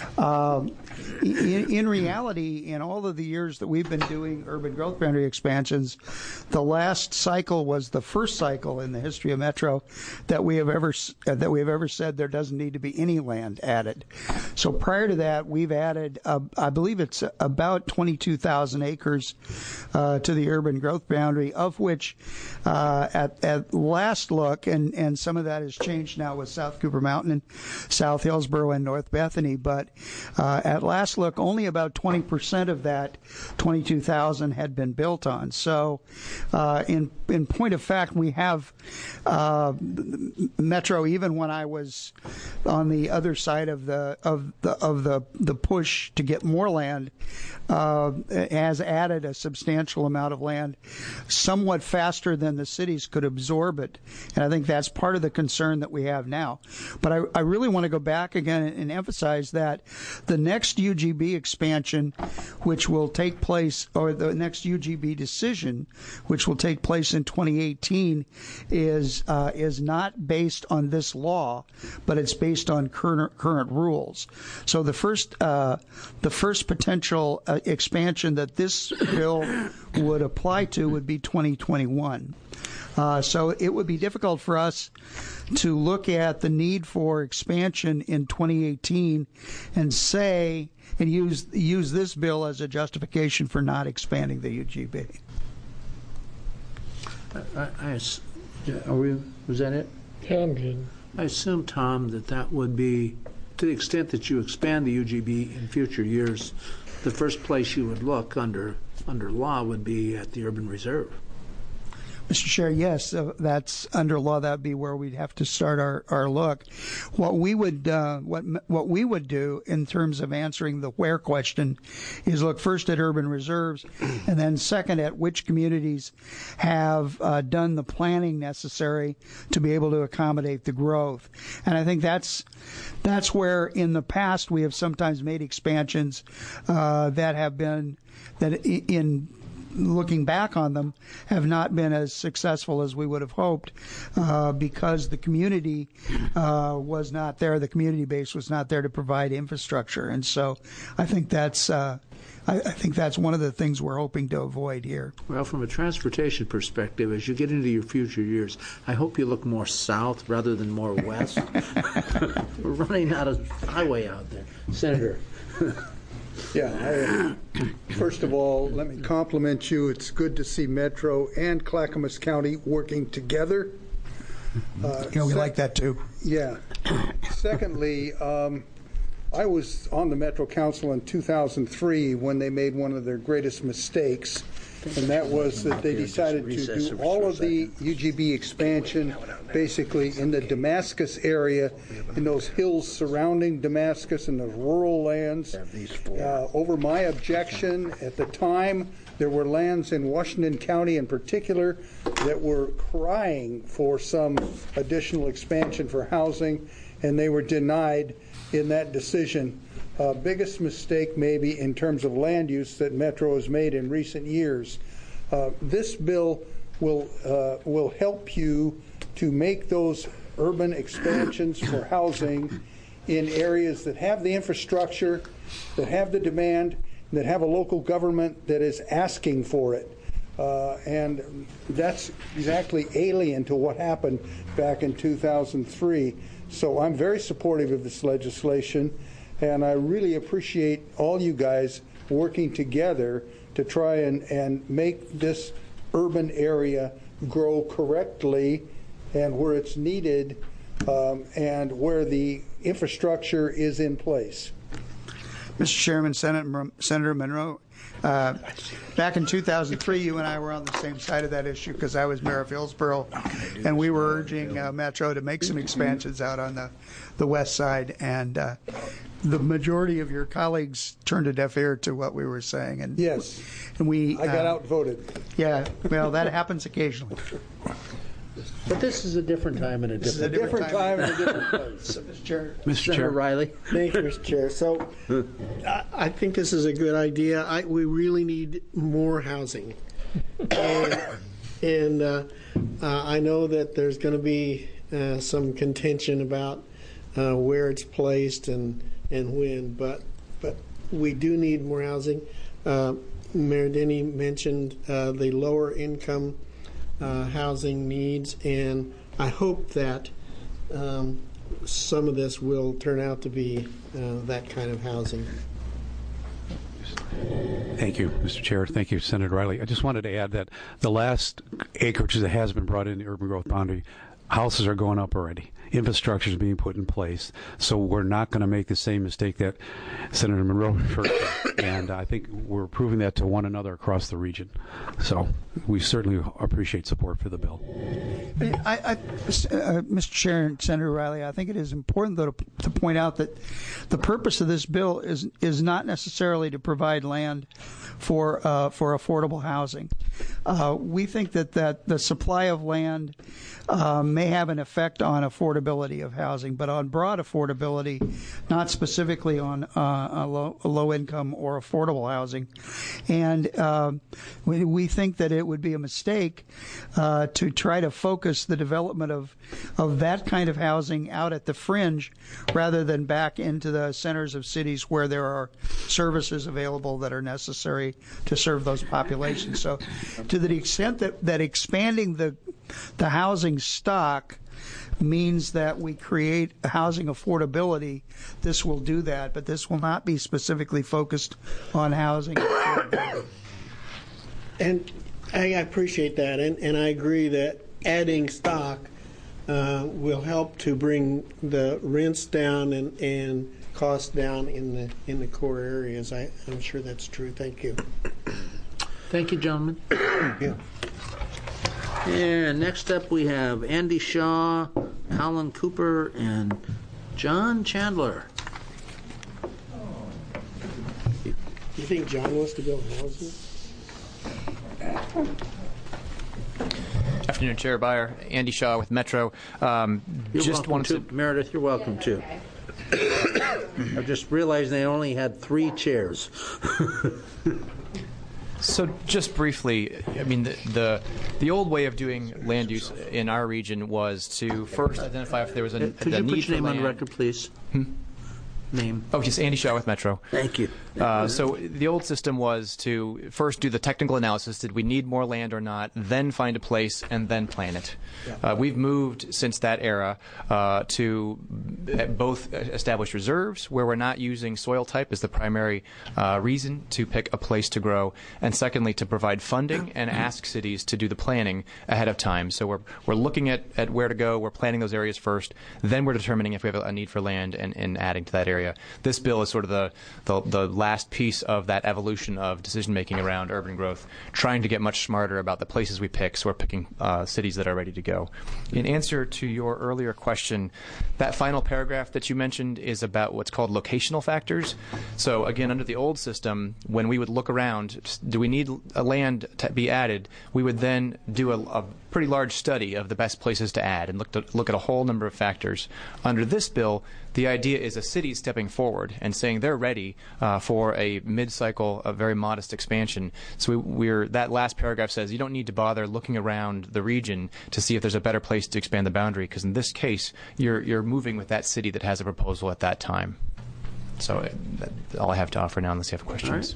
In reality, in all of the years that we've been doing urban growth boundary expansions, the last cycle was the first cycle in the history of Metro that we have ever said there doesn't need to be any land added. So prior to that, we've added, I believe it's about 22,000 acres to the urban growth boundary, of which at last look, and some of that has changed now with South Cooper Mountain and South Hillsborough and North Bethany, but at last look, only about 20% of that 22,000 had been built on. So in point of fact, we have Metro, even when I was on the other side of the push to get more land, has added a substantial amount of land somewhat faster than the cities could absorb it. And I think that's part of the concern that we have now. But I really want to go back again and emphasize that the next UGB expansion, which will take place, or the next UGB decision, which will take place in 2018, is not based on this law, but it's based on current rules. So the first potential expansion that this bill would apply to would be 2021. So it would be difficult for us to look at the need for expansion in 2018 and say, and use this bill as a justification for not expanding the UGB. Was that it? Yeah, I'm good. I assume, Tom, that would be, to the extent that you expand the UGB in future years, the first place you would look under law would be at the urban reserve. Mr. Chair, yes, that's under law. That'd be where we'd have to start our look. What we would do in terms of answering the where question is look first at urban reserves, and then second at which communities have done the planning necessary to be able to accommodate the growth. And I think that's where in the past we have sometimes made expansions that have been in looking back on them, have not been as successful as we would have hoped because the community was not there. The community base was not there to provide infrastructure, and so I think that's one of the things we're hoping to avoid here. Well, from a transportation perspective, as you get into your future years, I hope you look more south rather than more west. We're running out of highway out there, Senator. Yeah, first of all, let me compliment you. It's good to see Metro and Clackamas County working together. We like that too. Yeah. Secondly, I was on the Metro Council in 2003 when they made one of their greatest mistakes, and that was that they decided to do all of the UGB expansion basically in the Damascus area, in those hills surrounding Damascus and the rural lands. Over my objection at the time, there were lands in Washington County in particular that were crying for some additional expansion for housing, and they were denied in that decision. Biggest mistake maybe in terms of land use that Metro has made in recent years. This bill will help you to make those urban expansions for housing in areas that have the infrastructure, that have the demand, that have a local government that is asking for it. And that's exactly alien to what happened back in 2003. So I'm very supportive of this legislation, and I really appreciate all you guys working together to try and make this urban area grow correctly and where it's needed and where the infrastructure is in place. Mr. Chairman, Senator Monroe, back in 2003, you and I were on the same side of that issue because I was mayor of Hillsborough, and we were urging Metro to make some expansions out on the west side, and the majority of your colleagues turned a deaf ear to what we were saying. And yes, and I got outvoted. Yeah, well, that happens occasionally. But this is a different time and a different time and a different place. Mr. Chair. Mr. Chair Riley. Thank you, Mr. Chair. So I think this is a good idea. We really need more housing. And I know that there's going to be some contention about where it's placed and when, but we do need more housing. Mayor Denny mentioned the lower income housing needs, and I hope that some of this will turn out to be that kind of housing. Thank you, Mr. Chair. Thank you, Senator Riley. I just wanted to add that the last acreage that has been brought in the urban growth boundary, houses are going up already. Infrastructure is being put in place. So we're not going to make the same mistake that Senator Monroe referred to. And I think we're proving that to one another across the region. So we certainly appreciate support for the bill. Mr. Chair and Senator Riley, I think it is important, though, to point out that the purpose of this bill is not necessarily to provide land for affordable housing. We think that the supply of land may have an effect on affordability of housing, but on broad affordability, not specifically on low income or affordable housing. And we think that it would be a mistake to try to focus the development of that kind of housing out at the fringe rather than back into the centers of cities where there are services available that are necessary to serve those populations. So to the extent that expanding the housing stock means that we create housing affordability, this will do that, but this will not be specifically focused on housing. And I appreciate that, and I agree that adding stock will help to bring the rents down and costs down in the core areas. I'm sure that's true. Thank you. Thank you, gentlemen. Yeah. And next up we have Andy Shaw, Alan Cooper, and John Chandler. You think John wants to build housing? Afternoon, Chair Byer. Andy Shaw with Metro. Meredith, you're welcome to. I just realized they only had 3 chairs. So just briefly, I mean, the old way of doing land use in our region was to first identify if there was a need for land. Could you put your name on the record, please? Name. Oh, yes, Andy Shaw with Metro. Thank you. So the old system was to first do the technical analysis. Did we need more land or not? Then find a place and then plan it. We've moved since that era to both establish reserves where we're not using soil type as the primary reason to pick a place to grow, and secondly to provide funding and ask cities to do the planning ahead of time. So we're looking at where to go. We're planning those areas first. Then we're determining if we have a need for land and adding to that area. This bill is sort of the last piece of that evolution of decision making around urban growth, trying to get much smarter about the places we pick, so we're picking cities that are ready to go. In answer to your earlier question, that final paragraph that you mentioned is about what's called locational factors. So again, under the old system, when we would look around, do we need a land to be added, we would then do a pretty large study of the best places to add and look at a whole number of factors. Under this bill, the idea is a city stepping forward and saying they're ready for a mid-cycle, a very modest expansion. So that last paragraph says you don't need to bother looking around the region to see if there's a better place to expand the boundary, because in this case, you're moving with that city that has a proposal at that time. So that's all I have to offer now, unless you have questions.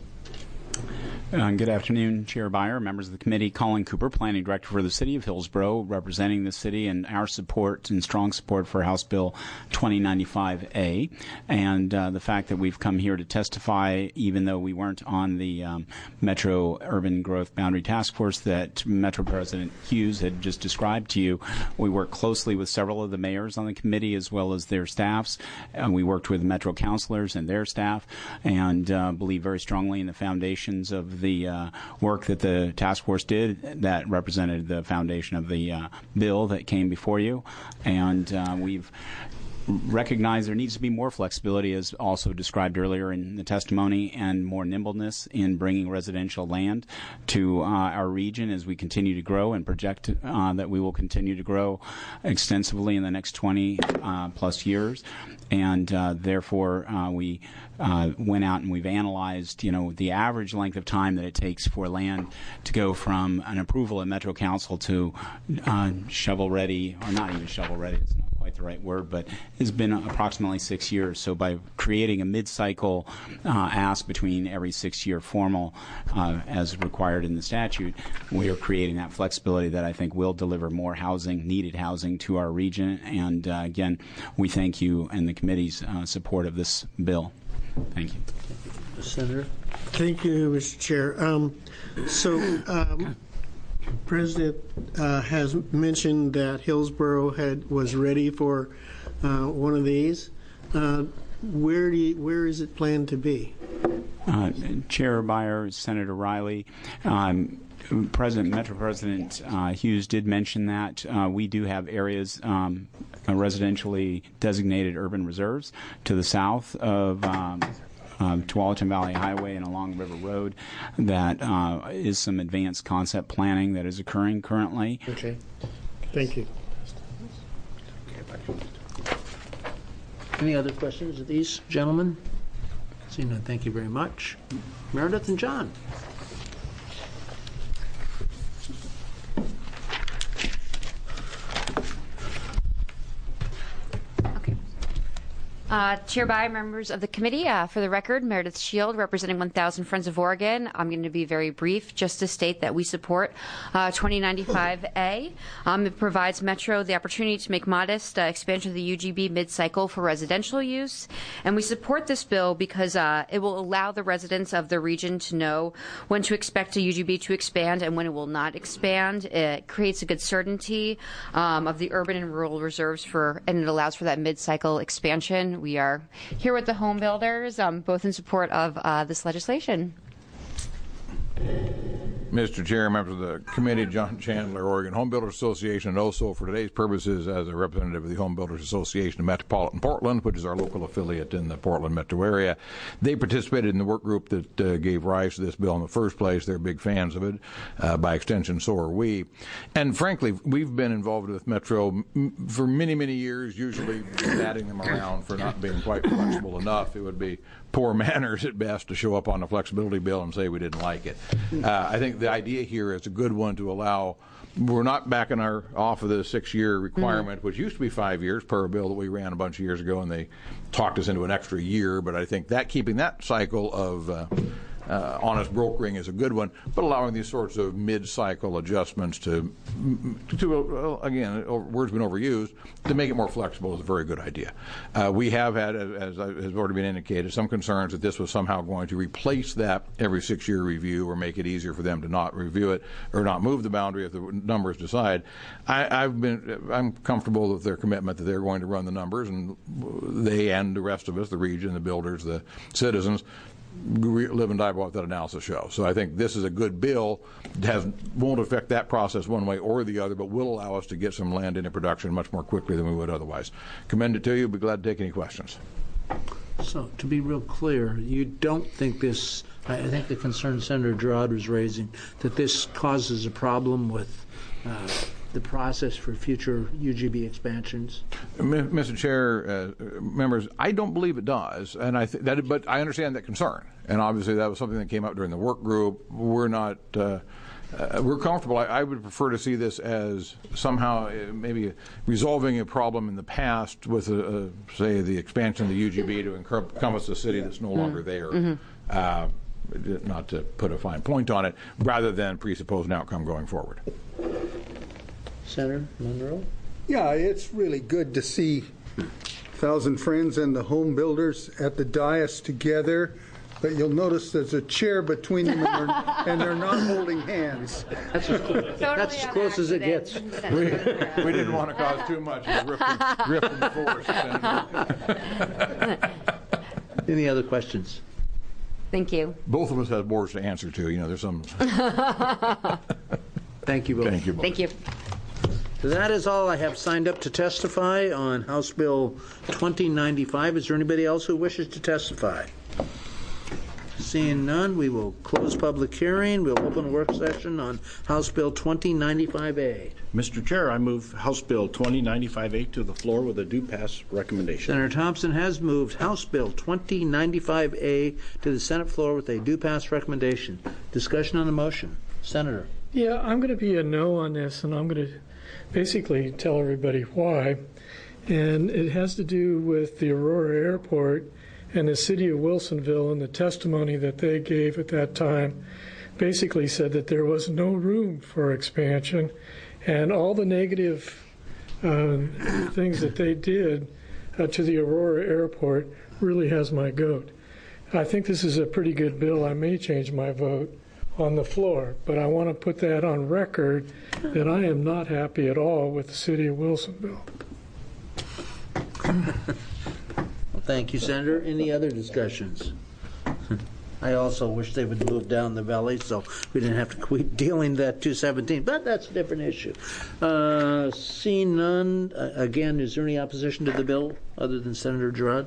Good afternoon, Chair Byer, members of the committee. Colin Cooper, Planning Director for the City of Hillsborough, representing the city and our support and strong support for House Bill 2095A. And the fact that we've come here to testify, even though we weren't on the Metro Urban Growth Boundary Task Force that Metro President Hughes had just described to you, we worked closely with several of the mayors on the committee as well as their staffs. We worked with Metro councilors and their staff, and believe very strongly in the foundations of the work that the task force did that represented the foundation of the bill that came before you. And we've recognize there needs to be more flexibility, as also described earlier in the testimony, and more nimbleness in bringing residential land to our region as we continue to grow and project that we will continue to grow extensively in the next 20 plus years. And therefore, we went out and we've analyzed, the average length of time that it takes for land to go from an approval at Metro Council to shovel-ready, or not even shovel-ready, it's not quite the right word, but has been approximately 6 years. So by creating a mid-cycle ask between every 6-year formal, as required in the statute, we are creating that flexibility that I think will deliver more housing, needed housing, to our region. And again, we thank you and the committee's support of this bill. Thank you. Senator. Thank you, Mr. Chair. President has mentioned that Hillsborough was ready for one of these. Where is it planned to be? Chair Beyer, Senator Riley, Metro President Hughes did mention that we do have areas, residentially designated urban reserves to the south of Tualatin Valley Highway and along River Road. That is some advanced concept planning that is occurring currently. Okay. Thank you. Any other questions of these gentlemen? Seeing none, thank you very much. Meredith and John. Chair By, members of the committee, for the record, Meredith Shield, representing 1,000 Friends of Oregon. I'm going to be very brief, just to state that we support 2095A. It provides Metro the opportunity to make modest expansion of the UGB mid-cycle for residential use. And we support this bill because it will allow the residents of the region to know when to expect a UGB to expand and when it will not expand. It creates a good certainty of the urban and rural reserves and it allows for that mid-cycle expansion. We are here with the home builders, both in support of this legislation. Mr. Chair, members of the committee, John Chandler, Oregon Home Builders Association, and also for today's purposes as a representative of the Home Builders Association of Metropolitan Portland, which is our local affiliate in the Portland metro area. They participated in the work group that gave rise to this bill in the first place. They're big fans of it. By extension, so are we. And frankly, we've been involved with Metro for many, many years, usually batting them around for not being quite flexible enough. It would be poor manners at best to show up on a flexibility bill and say we didn't like it. I think the idea here is a good one to allow. We're not backing off of the 6-year requirement, which used to be 5 years per a bill that we ran a bunch of years ago, and they talked us into an extra year. But I think that keeping that cycle of honest brokering is a good one, but allowing these sorts of mid-cycle adjustments to again, words been overused, to make it more flexible is a very good idea. We have had, as has already been indicated, some concerns that this was somehow going to replace that every 6-year review or make it easier for them to not review it or not move the boundary if the numbers decide. I'm comfortable with their commitment that they're going to run the numbers, and they and the rest of us, the region, the builders, the citizens, live and die by what that analysis shows. So I think this is a good bill. It won't affect that process one way or the other, but will allow us to get some land into production much more quickly than we would otherwise. Commend it to you. Be glad to take any questions. So to be real clear, you don't think this, I think the concern Senator Girard was raising, that this causes a problem with the process for future UGB expansions? Mr. Chair, members, I don't believe it does, and but I understand that concern. And obviously, that was something that came up during the work group. We're not. We're comfortable. I would prefer to see this as somehow maybe resolving a problem in the past with, say, the expansion of the UGB to encompass a city that's no longer there. Not to put a fine point on it, rather than presuppose an outcome going forward. Senator Monroe? Yeah, it's really good to see 1,000 Friends and the home builders at the dais together. But you'll notice there's a chair between them, and they're not holding hands. That's as close as it gets. We didn't want to cause too much of a rift in the force. Any other questions? Thank you. Both of us have boards to answer to. There's some. Thank you both. Thank you both. Thank you. That is all I have signed up to testify on House Bill 2095. Is there anybody else who wishes to testify? Seeing none, we will close public hearing. We'll open a work session on House Bill 2095A. Mr. Chair, I move House Bill 2095A to the floor with a due pass recommendation. Senator Thompson has moved House Bill 2095A to the Senate floor with a due pass recommendation. Discussion on the motion. Senator. Yeah, I'm going to be a no on this, and I'm going to basically tell everybody why. And it has to do with the Aurora Airport and the city of Wilsonville, and the testimony that they gave at that time basically said that there was no room for expansion, and all the negative things that they did to the Aurora Airport really has my goat. I think this is a pretty good bill. I may change my vote on the floor, but I want to put that on record that I am not happy at all with the city of Wilsonville. Well, thank you, Senator. Any other discussions? I also wish they would move down the valley so we didn't have to keep dealing that 217, but that's a different issue. Seeing none, again, is there any opposition to the bill other than Senator Girard?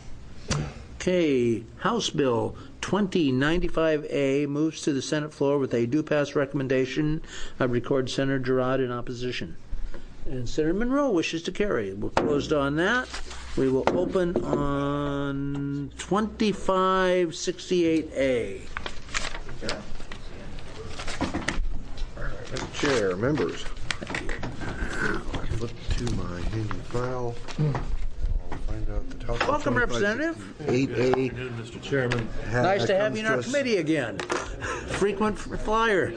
Okay, House Bill 2095A moves to the Senate floor with a due pass recommendation. I record Senator Girard in opposition. And Senator Monroe wishes to carry. We're closed on that. We will open on 2568A. Mr. Chair, members, flip to my handy file. I'll find out the top. Welcome, Representative. 8A. Mr. Chairman. Nice to have you in our committee again. Frequent flyer.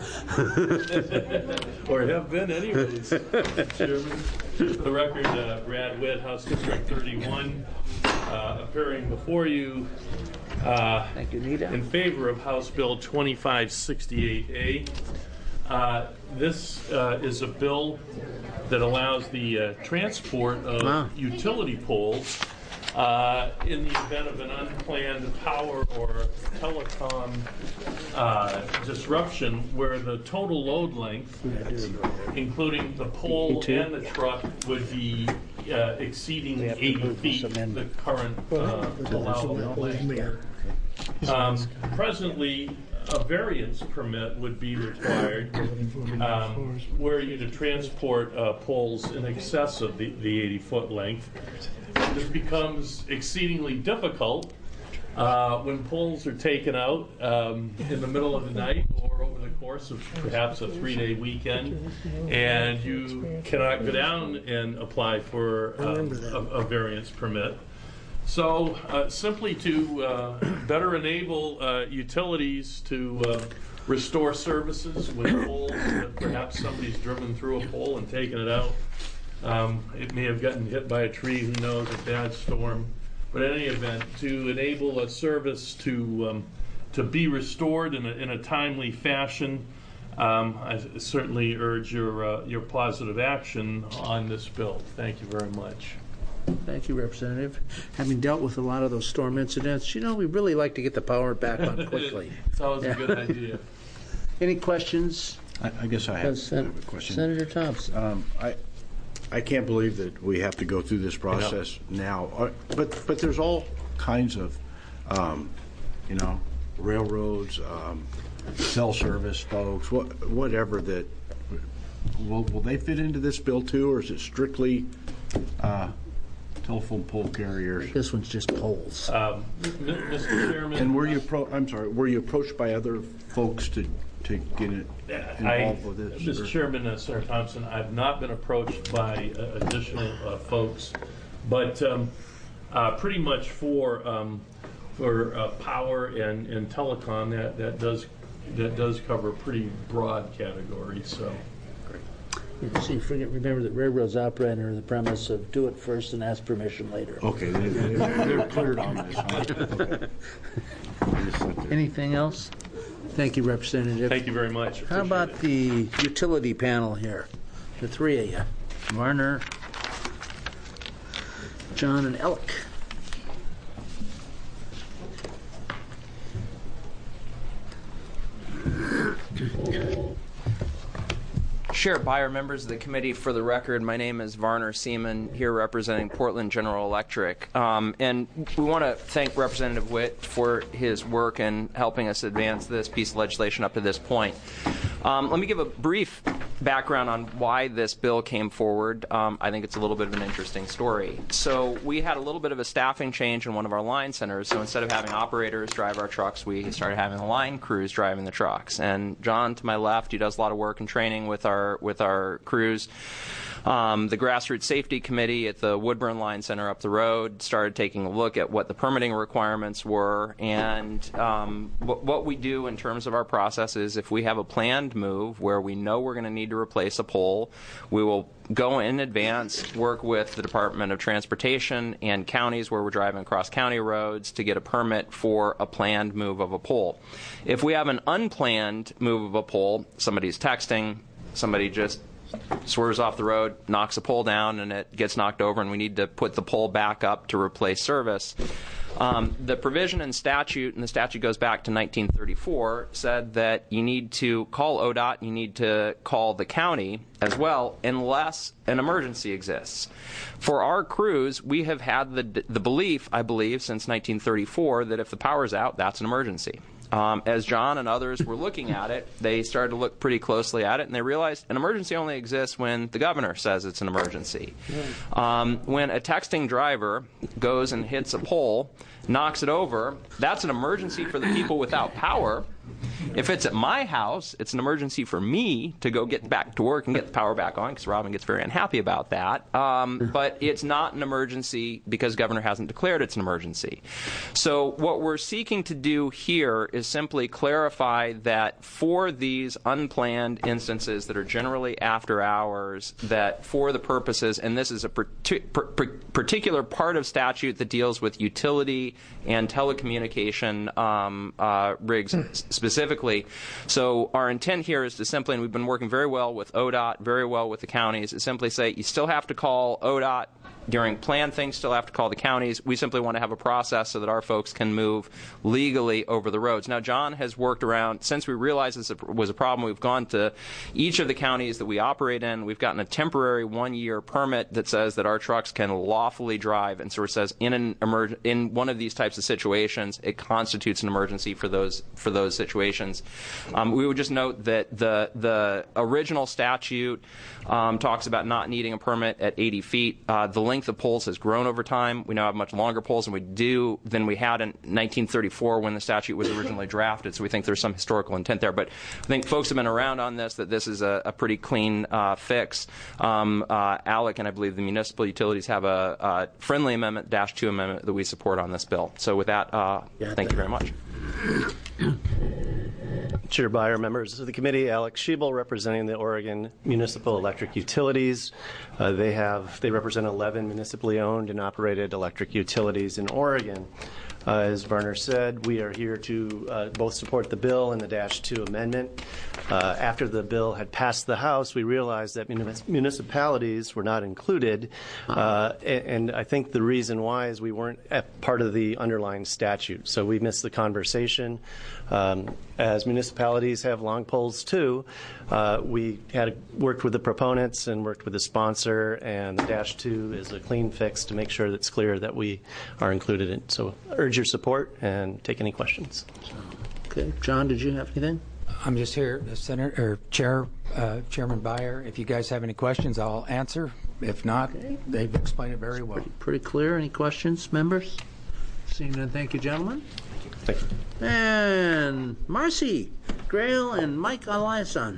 Or have been anyways. Chairman. For the record, Brad Witt, House District 31, appearing before you Thank you, Nita. in favor of House Bill 2568A. This is a bill that allows the transport of utility poles in the event of an unplanned power or telecom disruption where the total load length, including the pole and the truck, would be exceeding 80 feet, the current allowable length. Presently, a variance permit would be required were you to transport poles in excess of the 80-foot length. This becomes exceedingly difficult when poles are taken out in the middle of the night or over the course of perhaps a 3-day weekend, and you cannot go down and apply for a variance permit. So simply to better enable utilities to restore services with poles that perhaps somebody's driven through a pole and taken it out. It may have gotten hit by a tree, who knows, a bad storm. But in any event, to enable a service to be restored in a timely fashion, I certainly urge your positive action on this bill. Thank you very much. Thank you, Representative. Having dealt with a lot of those storm incidents, we really like to get the power back on quickly. It's always a good idea. Any questions? I guess I have a question. Senator Thompson. I can't believe that we have to go through this process now. But there's all kinds of, railroads, cell service folks, whatever that. Will they fit into this bill too, or is it strictly telephone pole carriers? This one's just poles. Mr. Chairman. And were you approached by other folks to get it involved with this? Mr. Chairman, Senator Thompson, I've not been approached by additional folks, but pretty much for power and telecom, that does cover a pretty broad category. So. See, remember that railroads operate under the premise of do it first and ask permission later. Okay, they're cleared on this. Anything else? Thank you, Representative. Thank you very much. How about the utility panel here? The three of you. Warner, John, and Elk. Chair Beyer, members of the committee, for the record, my name is Varner Seaman, here representing Portland General Electric. And we want to thank Representative Witt for his work in helping us advance this piece of legislation up to this point. Let me give a brief background on why this bill came forward. I think it's a little bit of an interesting story. So we had a little bit of a staffing change in one of our line centers. So instead of having operators drive our trucks, we started having the line crews driving the trucks. And John, to my left, he does a lot of work and training with our crews. The Grassroots Safety Committee at the Woodburn Line Center up the road started taking a look at what the permitting requirements were. And what we do in terms of our process is if we have a planned move where we know we're going to need to replace a pole, we will go in advance, work with the Department of Transportation and counties where we're driving across county roads to get a permit for a planned move of a pole. If we have an unplanned move of a pole, somebody's texting, somebody just swerves off the road, knocks a pole down, and it gets knocked over, and we need to put the pole back up to replace service. The provision in statute, and the statute goes back to 1934, said that you need to call ODOT, you need to call the county as well, unless an emergency exists. For our crews, we have had the belief, I believe, since 1934, that if the power's out, that's an emergency. As John and others were looking at it, they started to look pretty closely at it, and they realized an emergency only exists when the governor says it's an emergency. When a texting driver goes and hits a pole, knocks it over, that's an emergency for the people without power. If it's at my house, it's an emergency for me to go get back to work and get the power back on, because Robin gets very unhappy about that. But it's not an emergency because governor hasn't declared it's an emergency. So what we're seeking to do here is simply clarify that for these unplanned instances that are generally after hours, that for the purposes, and this is a particular part of statute that deals with utility and telecommunication rigs specifically. So our intent here is to simply, and we've been working very well with ODOT, very well with the counties, is simply say you still have to call ODOT during planned things, still have to call the counties. We simply want to have a process so that our folks can move legally over the roads. Now, John has worked around, since we realized this was a problem, we've gone to each of the counties that we operate in. We've gotten a temporary 1-year permit that says that our trucks can lawfully drive, and so it says in one of these types of situations, it constitutes an emergency for those situations. We would just note that the original statute talks about not needing a permit at 80 feet. The length of poles has grown over time. We now have much longer poles than we had in 1934 when the statute was originally drafted, so we think there's some historical intent there. But I think folks have been around on this, that this is a pretty clean fix. ALEC and I believe the municipal utilities have a friendly amendment, -2 amendment, that we support on this bill. So with that, thank you very much. Chair Beyer, members of the committee, Alex Schiebel representing the Oregon Municipal Electric Utilities. They represent 11 municipally owned and operated electric utilities in Oregon. As Varner said, we are here to both support the bill and the -2 amendment. After the bill had passed the House, we realized that municipalities were not included, and I think the reason why is we weren't part of the underlying statute, so we missed the conversation. As municipalities have long poles too, we had worked with the proponents and worked with the sponsor, and the -2 is a clean fix to make sure that it's clear that we are included in. So urge your support and take any questions. Okay, John, did you have anything? I'm just here, Chairman Beyer. If you guys have any questions, I'll answer. If not, they've explained it very well. Pretty clear. Any questions, members? Seeing none, thank you, gentlemen. Thank you. And Marcy Grail and Mike Eliason.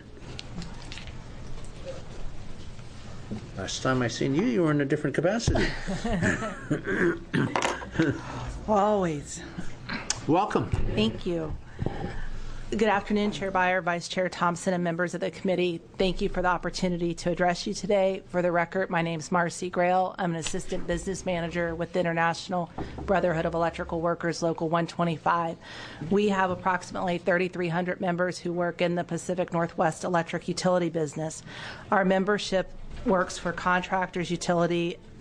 Last time I seen you, you were in a different capacity. Always. Welcome. Thank you. Good afternoon, Chair Beyer, Vice Chair Thompson, and members of the committee. Thank you for the opportunity to address you today. For the record, my name is Marcy Grail. I'm an Assistant Business Manager with the International Brotherhood of Electrical Workers, Local 125. We have approximately 3,300 members who work in the Pacific Northwest electric utility business. Our membership works for contractors, utility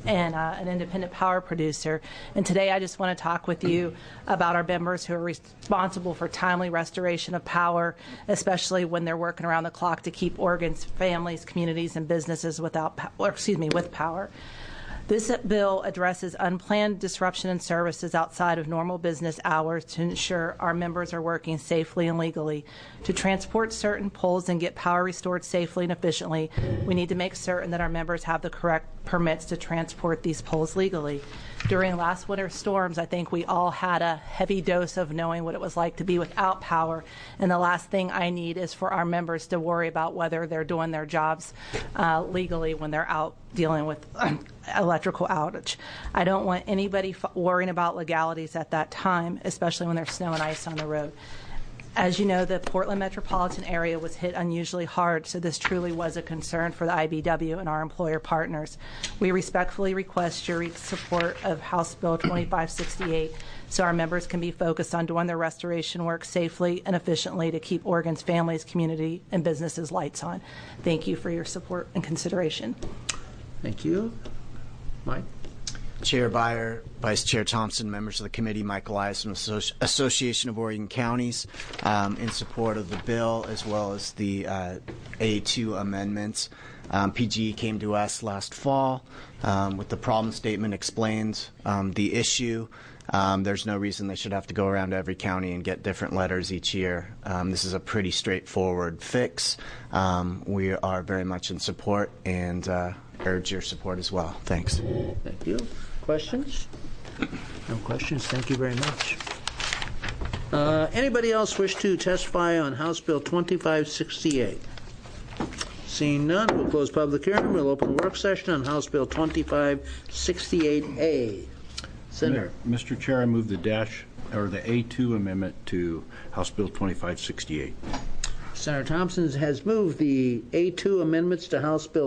and an independent power producer. And today I just want to talk with you about our members who are responsible for timely restoration of power, especially when they're working around the clock to keep Oregon's families, communities, and businesses with power. This bill addresses unplanned disruption in services outside of normal business hours to ensure our members are working safely and legally. To transport certain poles and get power restored safely and efficiently, we need to make certain that our members have the correct permits to transport these poles legally. During last winter's storms, I think we all had a heavy dose of knowing what it was like to be without power, and the last thing I need is for our members to worry about whether they're doing their jobs legally when they're out dealing with electrical outage. I don't want anybody worrying about legalities at that time, especially when there's snow and ice on the road. As you know, the Portland metropolitan area was hit unusually hard, so this truly was a concern for the IBEW and our employer partners. We respectfully request your support of House Bill 2568 so our members can be focused on doing their restoration work safely and efficiently to keep Oregon's families, community, and businesses lights on. Thank you for your support and consideration. Thank you. Mike? Chair Byer, Vice Chair Thompson, members of the committee, Michael Elias from Association of Oregon Counties, in support of the bill as well as the A2 amendments. PG came to us last fall with the problem statement, explains the issue. There's no reason they should have to go around to every county and get different letters each year. This is a pretty straightforward fix. We are very much in support and urge your support as well. Thanks. Thank you. Questions? No questions. Thank you very much. Anybody else wish to testify on House Bill 2568? Seeing none, we'll close public hearing. We'll open a work session on House Bill 2568A. Senator. Mr. Chair, I move the A2 amendment to House Bill 2568. Senator Thompson has moved the A2 amendments to House Bill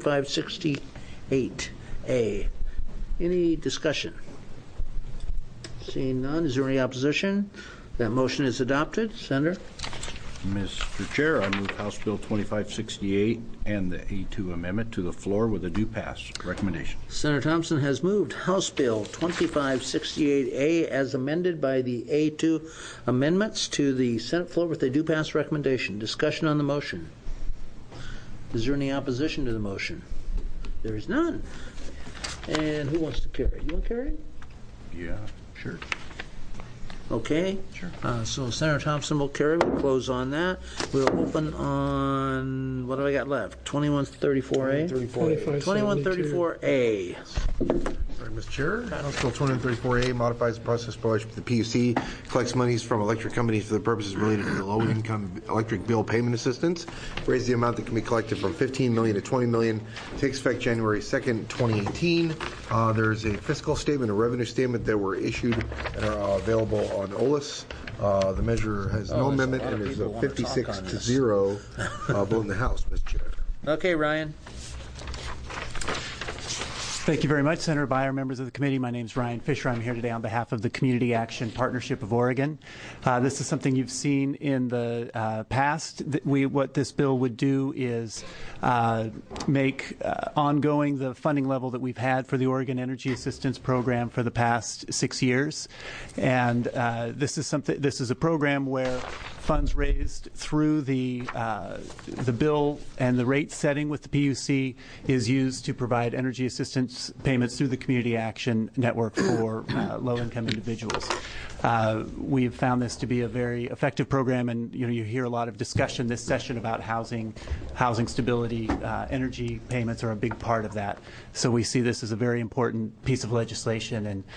2568A. Any discussion? Seeing none, is there any opposition? That motion is adopted. Senator? Mr. Chair, I move House Bill 2568 and the A2 amendment to the floor with a due pass recommendation. Senator Thompson has moved House Bill 2568A as amended by the A2 amendments to the Senate floor with a due pass recommendation. Discussion on the motion. Is there any opposition to the motion? There is none. And who wants to carry? You want to carry? Yeah, sure. Okay. Sure. So Senator Thompson will carry. We'll close on that. We'll open on, what do I got left? 2134A? 2134A. Sorry, Mr. Chair. House Bill 2134A modifies the process by which the PUC collects monies from electric companies for the purposes related to the low-income electric bill payment assistance. Raise the amount that can be collected from $15 million to $20 million. Takes effect January 2nd, 2018. There's a fiscal statement, a revenue statement that were issued and are available on OLIS. The measure has no amendment and is a 56-0 vote in the House, Mr. Chair. Okay, Ryan. Thank you very much, Senator Byer, members of the committee. My name is Ryan Fisher. I'm here today on behalf of the Community Action Partnership of Oregon. This is something you've seen in the past. What this bill would do is make ongoing the funding level that we've had for the Oregon Energy Assistance Program for the past 6 years. And this is a program where funds raised through the bill and the rate setting with the PUC is used to provide energy assistance payments through the Community Action Network for low-income individuals. We've found this to be a very effective program, and you hear a lot of discussion this session about housing stability. Energy payments are a big part of that. So we see this as a very important piece of legislation, and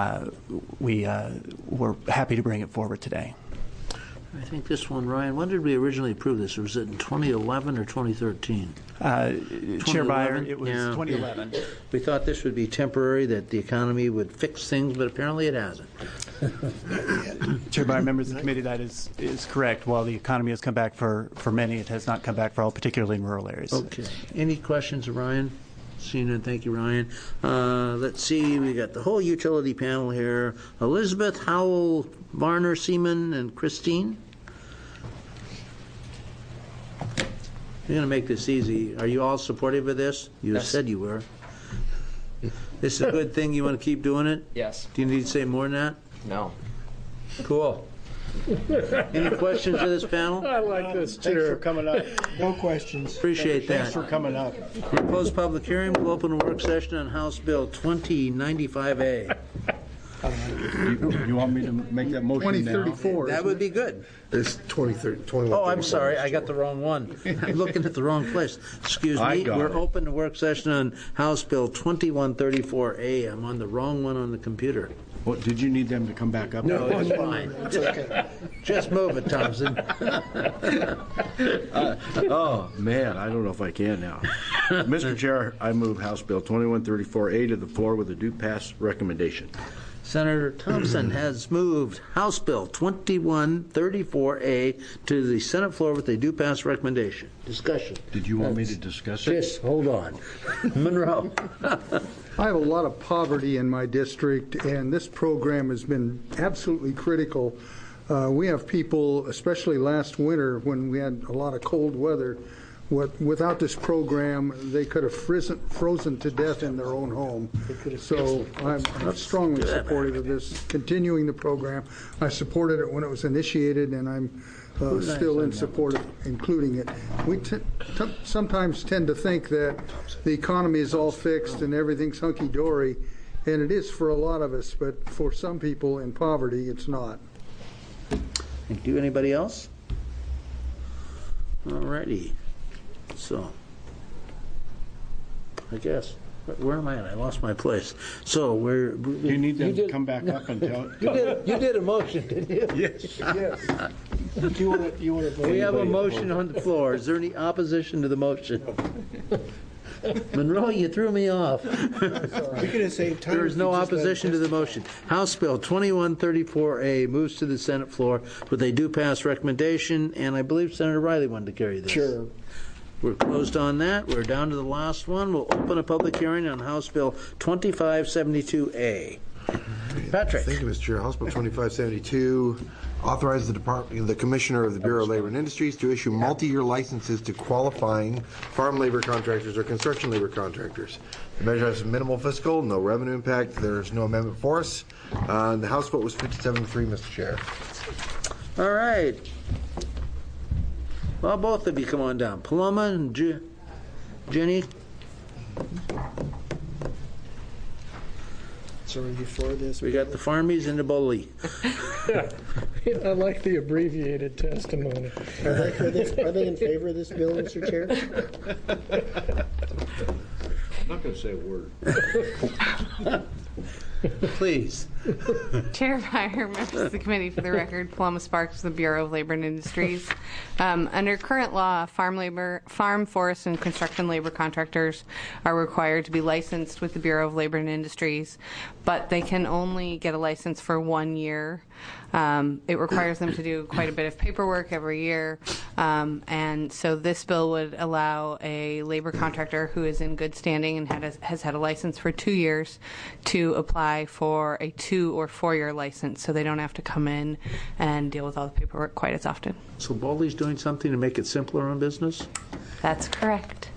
we're happy to bring it forward today. I think this one, Ryan, when did we originally approve this? Was it in 2011 or 2013? Chair Byer, it was 2011. We thought this would be temporary, that the economy would fix things, but apparently it hasn't. Chair Byer, members of the committee, that is correct. While the economy has come back for many, it has not come back for all, particularly in rural areas. Okay. Any questions of Ryan? Seeing none, thank you, Ryan. Let's see, we got the whole utility panel here. Elizabeth, Howell, Varner, Seaman, and Christine. You're going to make this easy. Are you all supportive of this? You said you were. This is a good thing. You want to keep doing it? Yes. Do you need to say more than that? No. Cool. Any questions of this panel? I like this, Thanks Chair. for coming up. No questions. Appreciate that. Thanks for coming up. We'll close public hearing. We'll open a work session on House Bill 2095A. You want me to make that motion now? 2034. That would be good. It's 21. Oh, I'm sorry. I got the wrong one. I'm looking at the wrong place. Excuse I me. got We're it. open to work session on House Bill 2134A. I'm on the wrong one on the computer. What, did you need them to come back up? No, it's fine. Just move it, Thompson. Oh, man, I don't know if I can now. Mr. Chair, I move House Bill 2134A to the floor with a due pass recommendation. Senator Thompson has moved House Bill 2134A to the Senate floor with a due pass recommendation. Discussion. Did you want me to discuss it? Just hold on. Monroe. I have a lot of poverty in my district, and this program has been absolutely critical. We have people, especially last winter when we had a lot of cold weather, without this program, they could have frozen to death in their own home. So I'm strongly supportive of this, continuing the program. I supported it when it was initiated, and I'm still in support of including it. We sometimes tend to think that the economy is all fixed and everything's hunky-dory, and it is for a lot of us, but for some people in poverty, it's not. Thank you. Anybody else? All righty. So, I guess, where am I at? I lost my place. So, You need them to come back up and tell. You did a motion, didn't you? Yes. Yes. You want to We have a motion on the floor. Is there any opposition to the motion? Monroe, you threw me off. We could have saved time. There is no opposition to the motion. House Bill 2134A moves to the Senate floor with a due pass recommendation, and I believe Senator Riley wanted to carry this. Sure. We're closed on that. We're down to the last one. We'll open a public hearing on House Bill 2572A. Patrick. Thank you, Mr. Chair. House Bill 2572 authorizes the Commissioner of the Bureau of Labor and Industries to issue multi-year licenses to qualifying farm labor contractors or construction labor contractors. The measure has minimal fiscal, no revenue impact. There's no amendment for us. The House vote was 57-3, Mr. Chair. All right. Well, both of you come on down. Paloma and Jenny. Sorry, before this. We got the Farmies and the Bully. I like the abbreviated testimony. Are they in favor of this bill, Mr. Chair? I'm not going to say a word. Please. Chair Byer, members of the committee, for the record, Paloma Sparks, the Bureau of Labor and Industries. Under current law, farm, forest, and construction labor contractors are required to be licensed with the Bureau of Labor and Industries, but they can only get a license for 1 year. It requires them to do quite a bit of paperwork every year, and so this bill would allow a labor contractor who is in good standing and has had a license for 2 years to apply for a 2 or 4 year license, so they don't have to come in and deal with all the paperwork quite as often. So Bully's doing something to make it simpler on business? That's correct.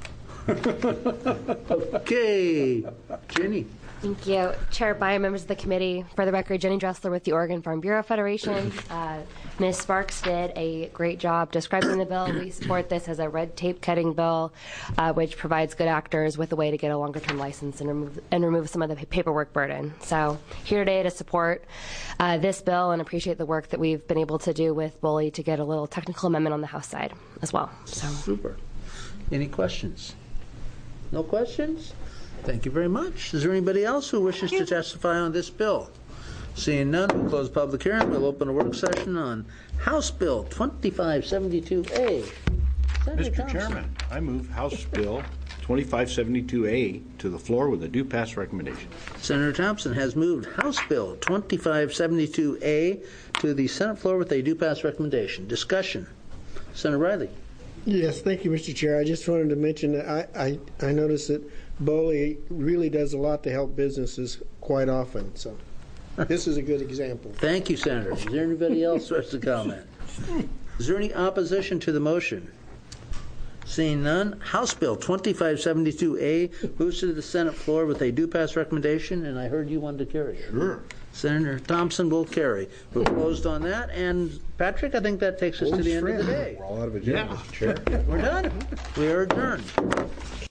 Okay. Jenny. Thank you. Chair Byer, members of the committee. For the record, Jenny Dressler with the Oregon Farm Bureau Federation. Ms. Sparks did a great job describing the bill. We support this as a red tape cutting bill, which provides good actors with a way to get a longer term license and remove some of the paperwork burden. So here today to support this bill and appreciate the work that we've been able to do with Bully to get a little technical amendment on the House side as well. So. Super. Any questions? No questions? Thank you very much. Is there anybody else who wishes to testify on this bill? Seeing none, we'll close public hearing. We'll open a work session on House Bill 2572A. Mr. Chairman, I move House Bill 2572A to the floor with a due pass recommendation. Senator Thompson has moved House Bill 2572A to the Senate floor with a due pass recommendation. Discussion. Senator Riley. Yes, thank you, Mr. Chair. I just wanted to mention that I noticed that Bully really does a lot to help businesses quite often. So this is a good example. Thank you, Senator. Is there anybody else who has to comment? Is there any opposition to the motion? Seeing none, House Bill 2572A moves to the Senate floor with a do-pass recommendation, and I heard you wanted to carry it. Sure. Senator Thompson will carry. We're closed on that, and Patrick, I think that takes us to the end of the day. We're all out of agenda, Mr. Chair. We're done. We are adjourned.